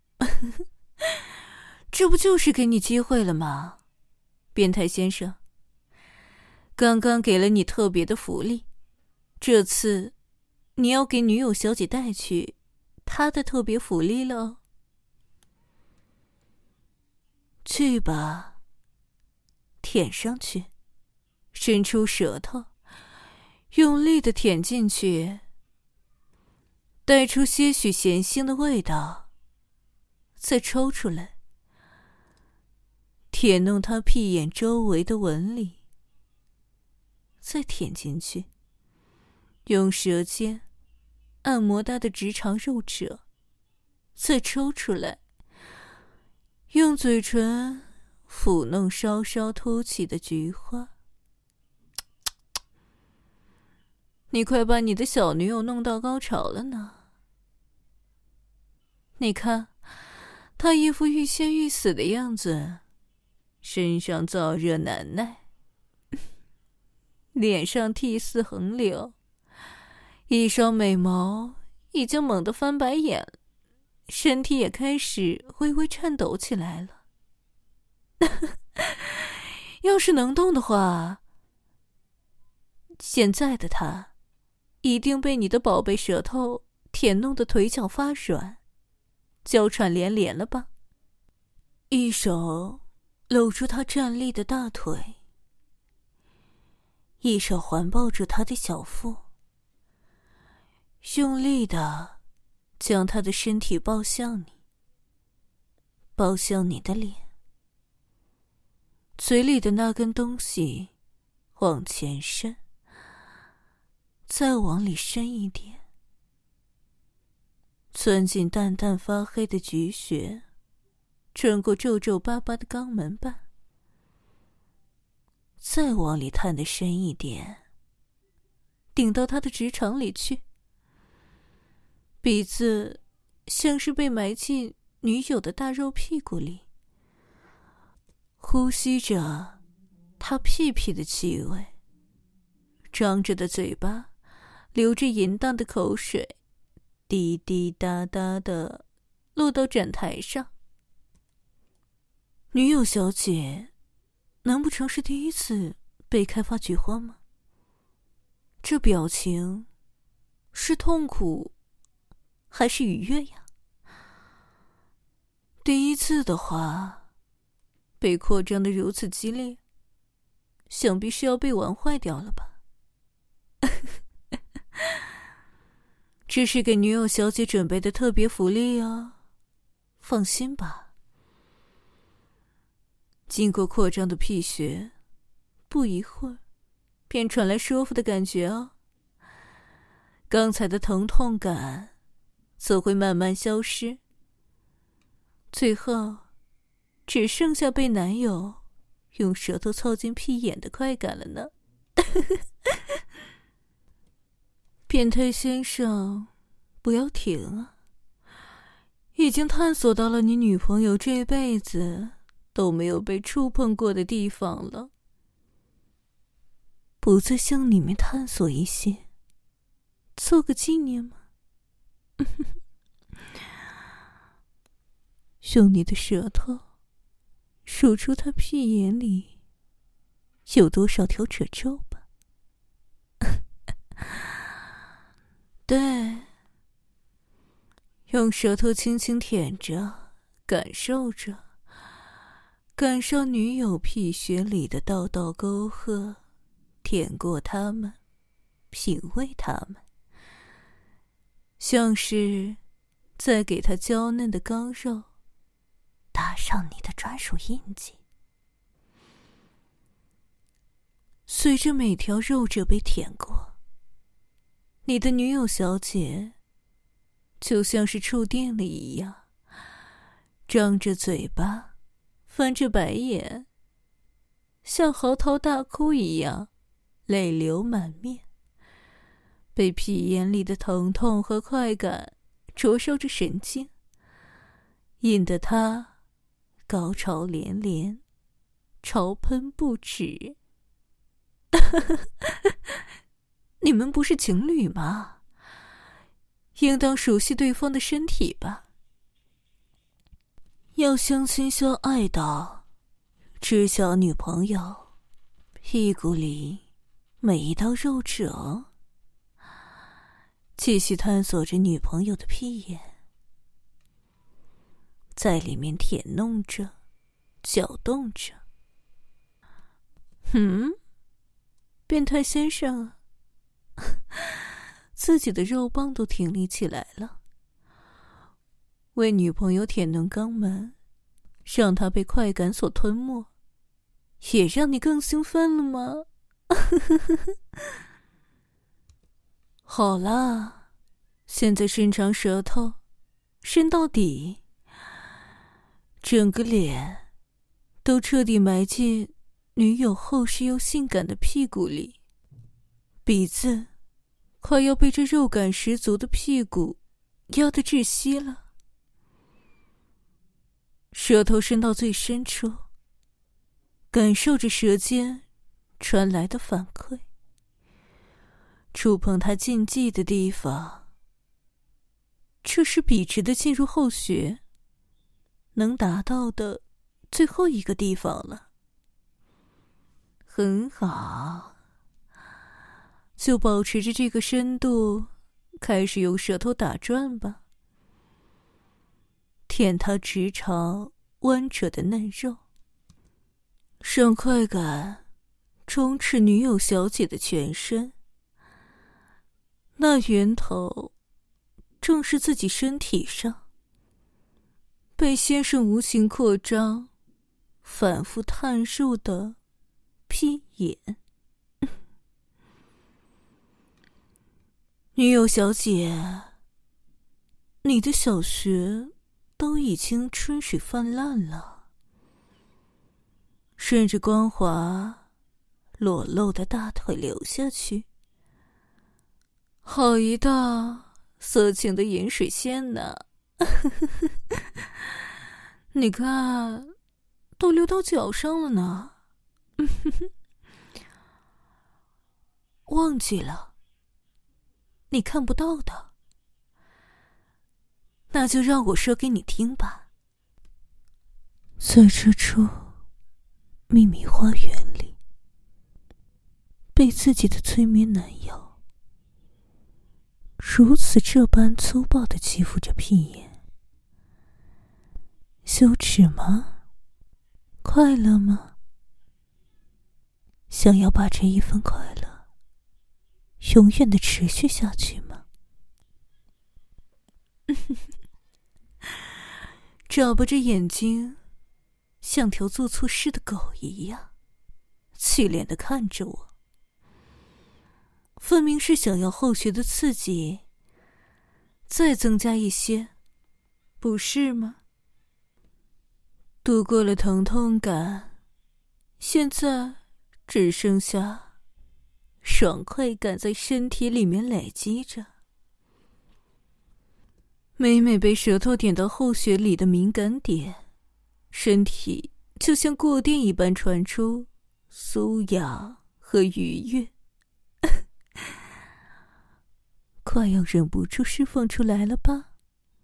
这不就是给你机会了吗，变态先生？刚刚给了你特别的福利，这次你要给女友小姐带去她的特别福利了哦。去吧，舔上去，伸出舌头，用力地舔进去，带出些许咸腥的味道，再抽出来，舔弄她屁眼周围的纹理，再舔进去，用舌尖按摩她的直肠肉褶，再抽出来，用嘴唇抚弄稍稍凸起的菊花。你快把你的小女友弄到高潮了呢。你看，她一副欲仙欲死的样子，身上燥热难耐，脸上涕泗横流，一双美眸已经猛地翻白眼，身体也开始微微颤抖起来了。要是能动的话，现在的他一定被你的宝贝舌头舔弄得腿脚发软，娇喘连连了吧？一手搂住他站立的大腿，一手环抱住他的小腹，用力地将他的身体抱向你，抱向你的脸，嘴里的那根东西往前伸，再往里深一点，钻进淡淡发黑的菊穴，穿过皱皱巴巴的肛门瓣，再往里探得深一点，顶到他的直肠里去。鼻子像是被埋进女友的大肉屁股里，呼吸着他屁屁的气味，张着的嘴巴流着淫荡的口水，滴滴答答地落到展台上。女友小姐难不成是第一次被开发菊花吗？这表情是痛苦还是愉悦呀？第一次的话，被扩张得如此激烈，想必是要被玩坏掉了吧。这是给女友小姐准备的特别福利啊，放心吧。经过扩张的屁穴，不一会儿便传来舒服的感觉哦。刚才的疼痛感则会慢慢消失，最后只剩下被男友用舌头凑进屁眼的快感了呢。变态先生，不要停啊！已经探索到了你女朋友这辈子都没有被触碰过的地方了，不再向里面探索一些，做个纪念吗？用你的舌头数出他屁眼里有多少条褶皱吧。对，用舌头轻轻舔着， 感受着，感受女友屁穴里的道道沟壑，舔过它们，品味它们，像是在给它娇嫩的刚肉打上你的专属印记。随着每条肉褶被舔过，你的女友小姐就像是触电了一样，张着嘴巴，翻着白眼，像嚎啕大哭一样，泪流满面，被屁眼里的疼痛和快感灼烧着神经，引得她高潮连连，潮喷不止。你们不是情侣吗？应当熟悉对方的身体吧？要相亲相爱到知晓女朋友屁股里每一道肉褶，继续探索着女朋友的屁眼，在里面舔弄着，搅动着。嗯，变态先生啊，自己的肉棒都挺立起来了，为女朋友舔弄肛门，让她被快感所吞没，也让你更兴奋了吗？好啦，现在伸长舌头，伸到底，整个脸都彻底埋进女友厚实又性感的屁股里，鼻子快要被这肉感十足的屁股压得窒息了。舌头伸到最深处，感受着舌尖传来的反馈，触碰它禁忌的地方，这是笔直的进入后穴能达到的最后一个地方了。很好，就保持着这个深度，开始用舌头打转吧，舔它直肠弯折的嫩肉，让快感充斥女友小姐的全身。那源头正是自己身体上，被先生无情扩张，反复探入的屁眼。女友小姐，你的小穴都已经春水泛滥了，顺着光滑裸露的大腿流下去，好一道色情的饮水线呢。你看，都流到脚上了呢。忘记了，你看不到的，那就让我说给你听吧。在这处秘密花园里，被自己的催眠男友如此这般粗暴地欺负着屁眼，羞耻吗？快乐吗？想要把这一份快乐永远地持续下去吗？眨巴着眼睛，像条做错事的狗一样，气脸地看着我，分明是想要后续的刺激再增加一些，不是吗？度过了疼痛感，现在只剩下爽快感在身体里面累积着。每每被舌头点到后穴里的敏感点，身体就像过电一般传出酥痒和愉悦，快要忍不住释放出来了吧？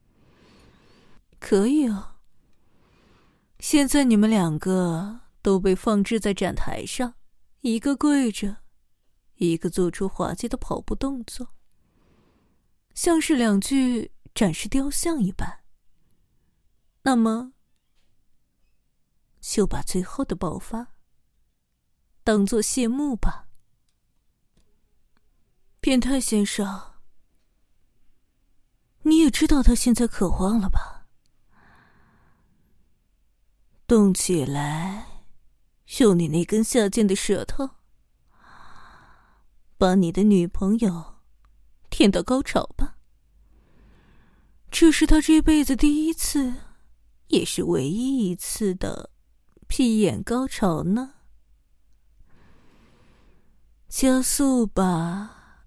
可以哦。现在你们两个都被放置在展台上，一个跪着，一个做出滑稽的跑步动作，像是两具展示雕像一般。那么就把最后的爆发当作谢幕吧。变态先生，你也知道他现在渴望了吧？动起来，用你那根下贱的舌头，把你的女朋友舔到高潮吧。这是他这辈子第一次，也是唯一一次的屁眼高潮呢。加速吧，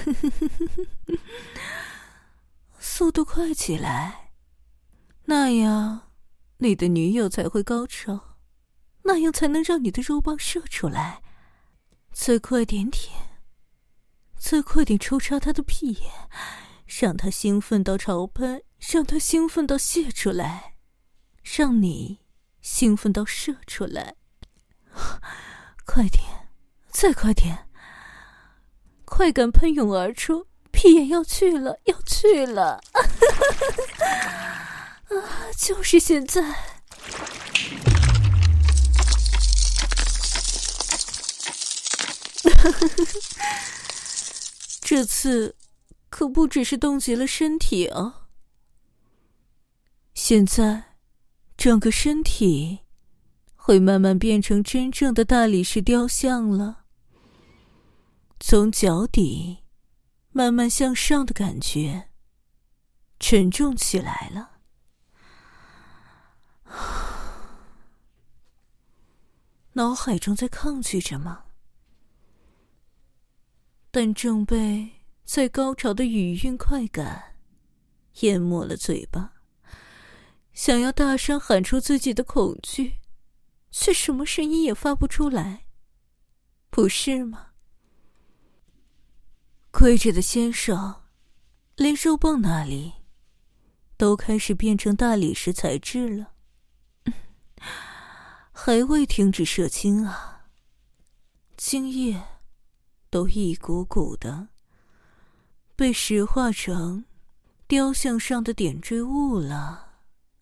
速度快起来，那样你的女友才会高潮，那样才能让你的肉棒射出来。再快点点，再快点抽插她的屁眼，让她兴奋到潮喷，让她兴奋到泄出来，让你兴奋到射出来。快点，再快点，快感喷涌而出，屁眼要去了，要去了。啊，就是现在。这次可不只是冻结了身体啊，现在整个身体会慢慢变成真正的大理石雕像了。从脚底慢慢向上的感觉沉重起来了。脑海中在抗拒着吗？但正被在高潮的余韵快感淹没了嘴巴，想要大声喊出自己的恐惧，却什么声音也发不出来，不是吗？跪着的先生连肉棒那里都开始变成大理石材质了，还未停止射精啊，精液都一股股的被石化成雕像上的点缀物了。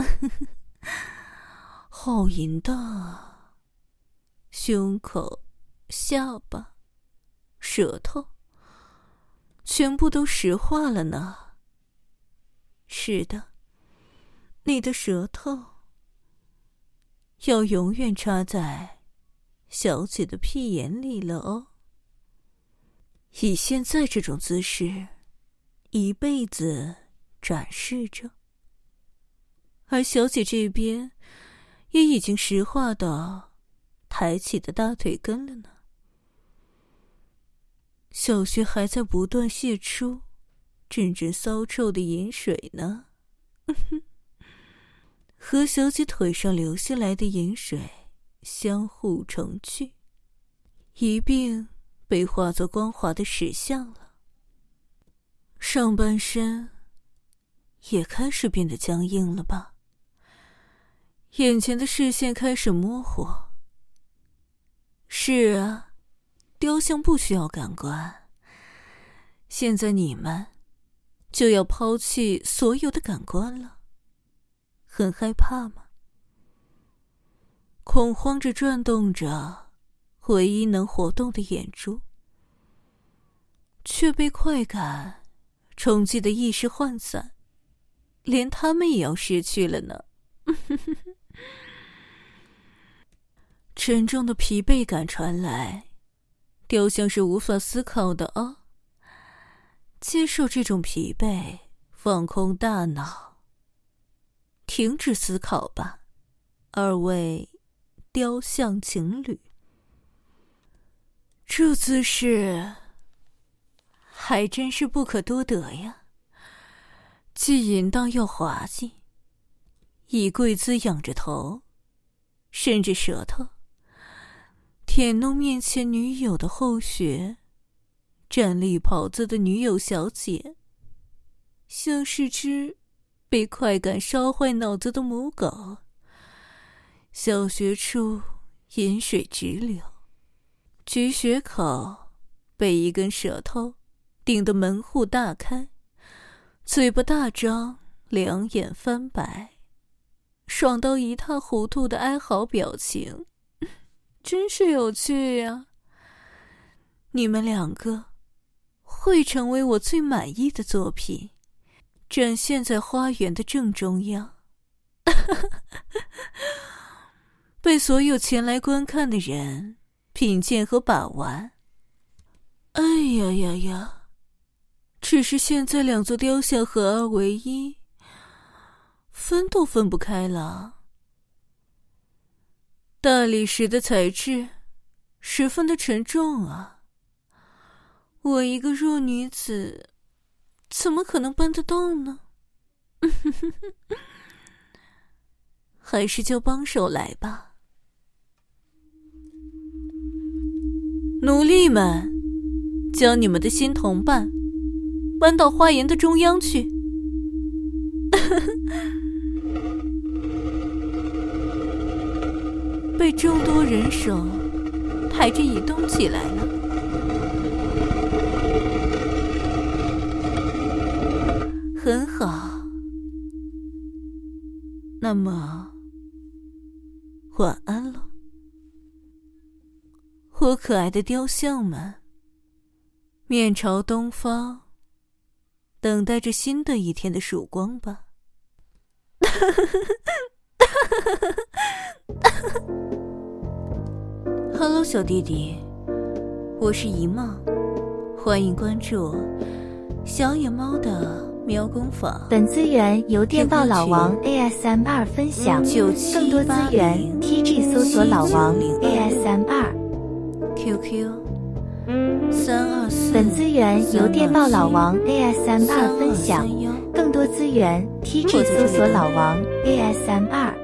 好淫荡，胸口、下巴、舌头全部都石化了呢。是的，你的舌头要永远插在小姐的屁眼里了哦。以现在这种姿势，一辈子展示着，而小姐这边也已经石化到抬起的大腿根了呢。小穴还在不断泄出阵阵骚臭的饮水呢。和小姐腿上流下来的饮水相互成聚，一并被化作光滑的石像了。上半身也开始变得僵硬了吧？眼前的视线开始模糊。是啊，雕像不需要感官，现在你们就要抛弃所有的感官了。很害怕吗？恐慌着转动着唯一能活动的眼珠，却被快感冲击得意识涣散，连他们也要失去了呢。沉重的疲惫感传来，雕像是无法思考的啊。接受这种疲惫，放空大脑，停止思考吧，二位雕像情侣。这姿势还真是不可多得呀，既淫荡又滑稽，以跪姿仰着头，伸着舌头舔弄面前女友的后穴，站立袍子的女友小姐像是只被快感烧坏脑子的母狗，小穴处饮水直流，菊穴口被一根舌头顶得门户大开，嘴巴大张，两眼翻白， 爽到一塌糊涂的哀嚎表情，真是有趣呀！你们两个会成为我最满意的作品，展现在花园的正中央，被所有前来观看的人品鉴和把玩。哎呀呀呀！只是现在两座雕像合二为一，分都分不开了。大理石的材质十分的沉重啊，我一个弱女子怎么可能搬得动呢？还是叫帮手来吧。奴隶们，将你们的新同伴搬到花园的中央去。被众多人手抬着移动起来了。很好，那么晚安了，我可爱的雕像们，面朝东方，等待着新的一天的曙光吧。Hello， 小弟弟，我是姨妈，欢迎关注小野猫的喵工坊。 本资源由电报老王 A S M R 分享，更多资源 T G 搜索老王 A S M R。Q Q 三二四。 本资源由电报老王 A S M R 分享，更多资源 T G 搜索老王 A S M R。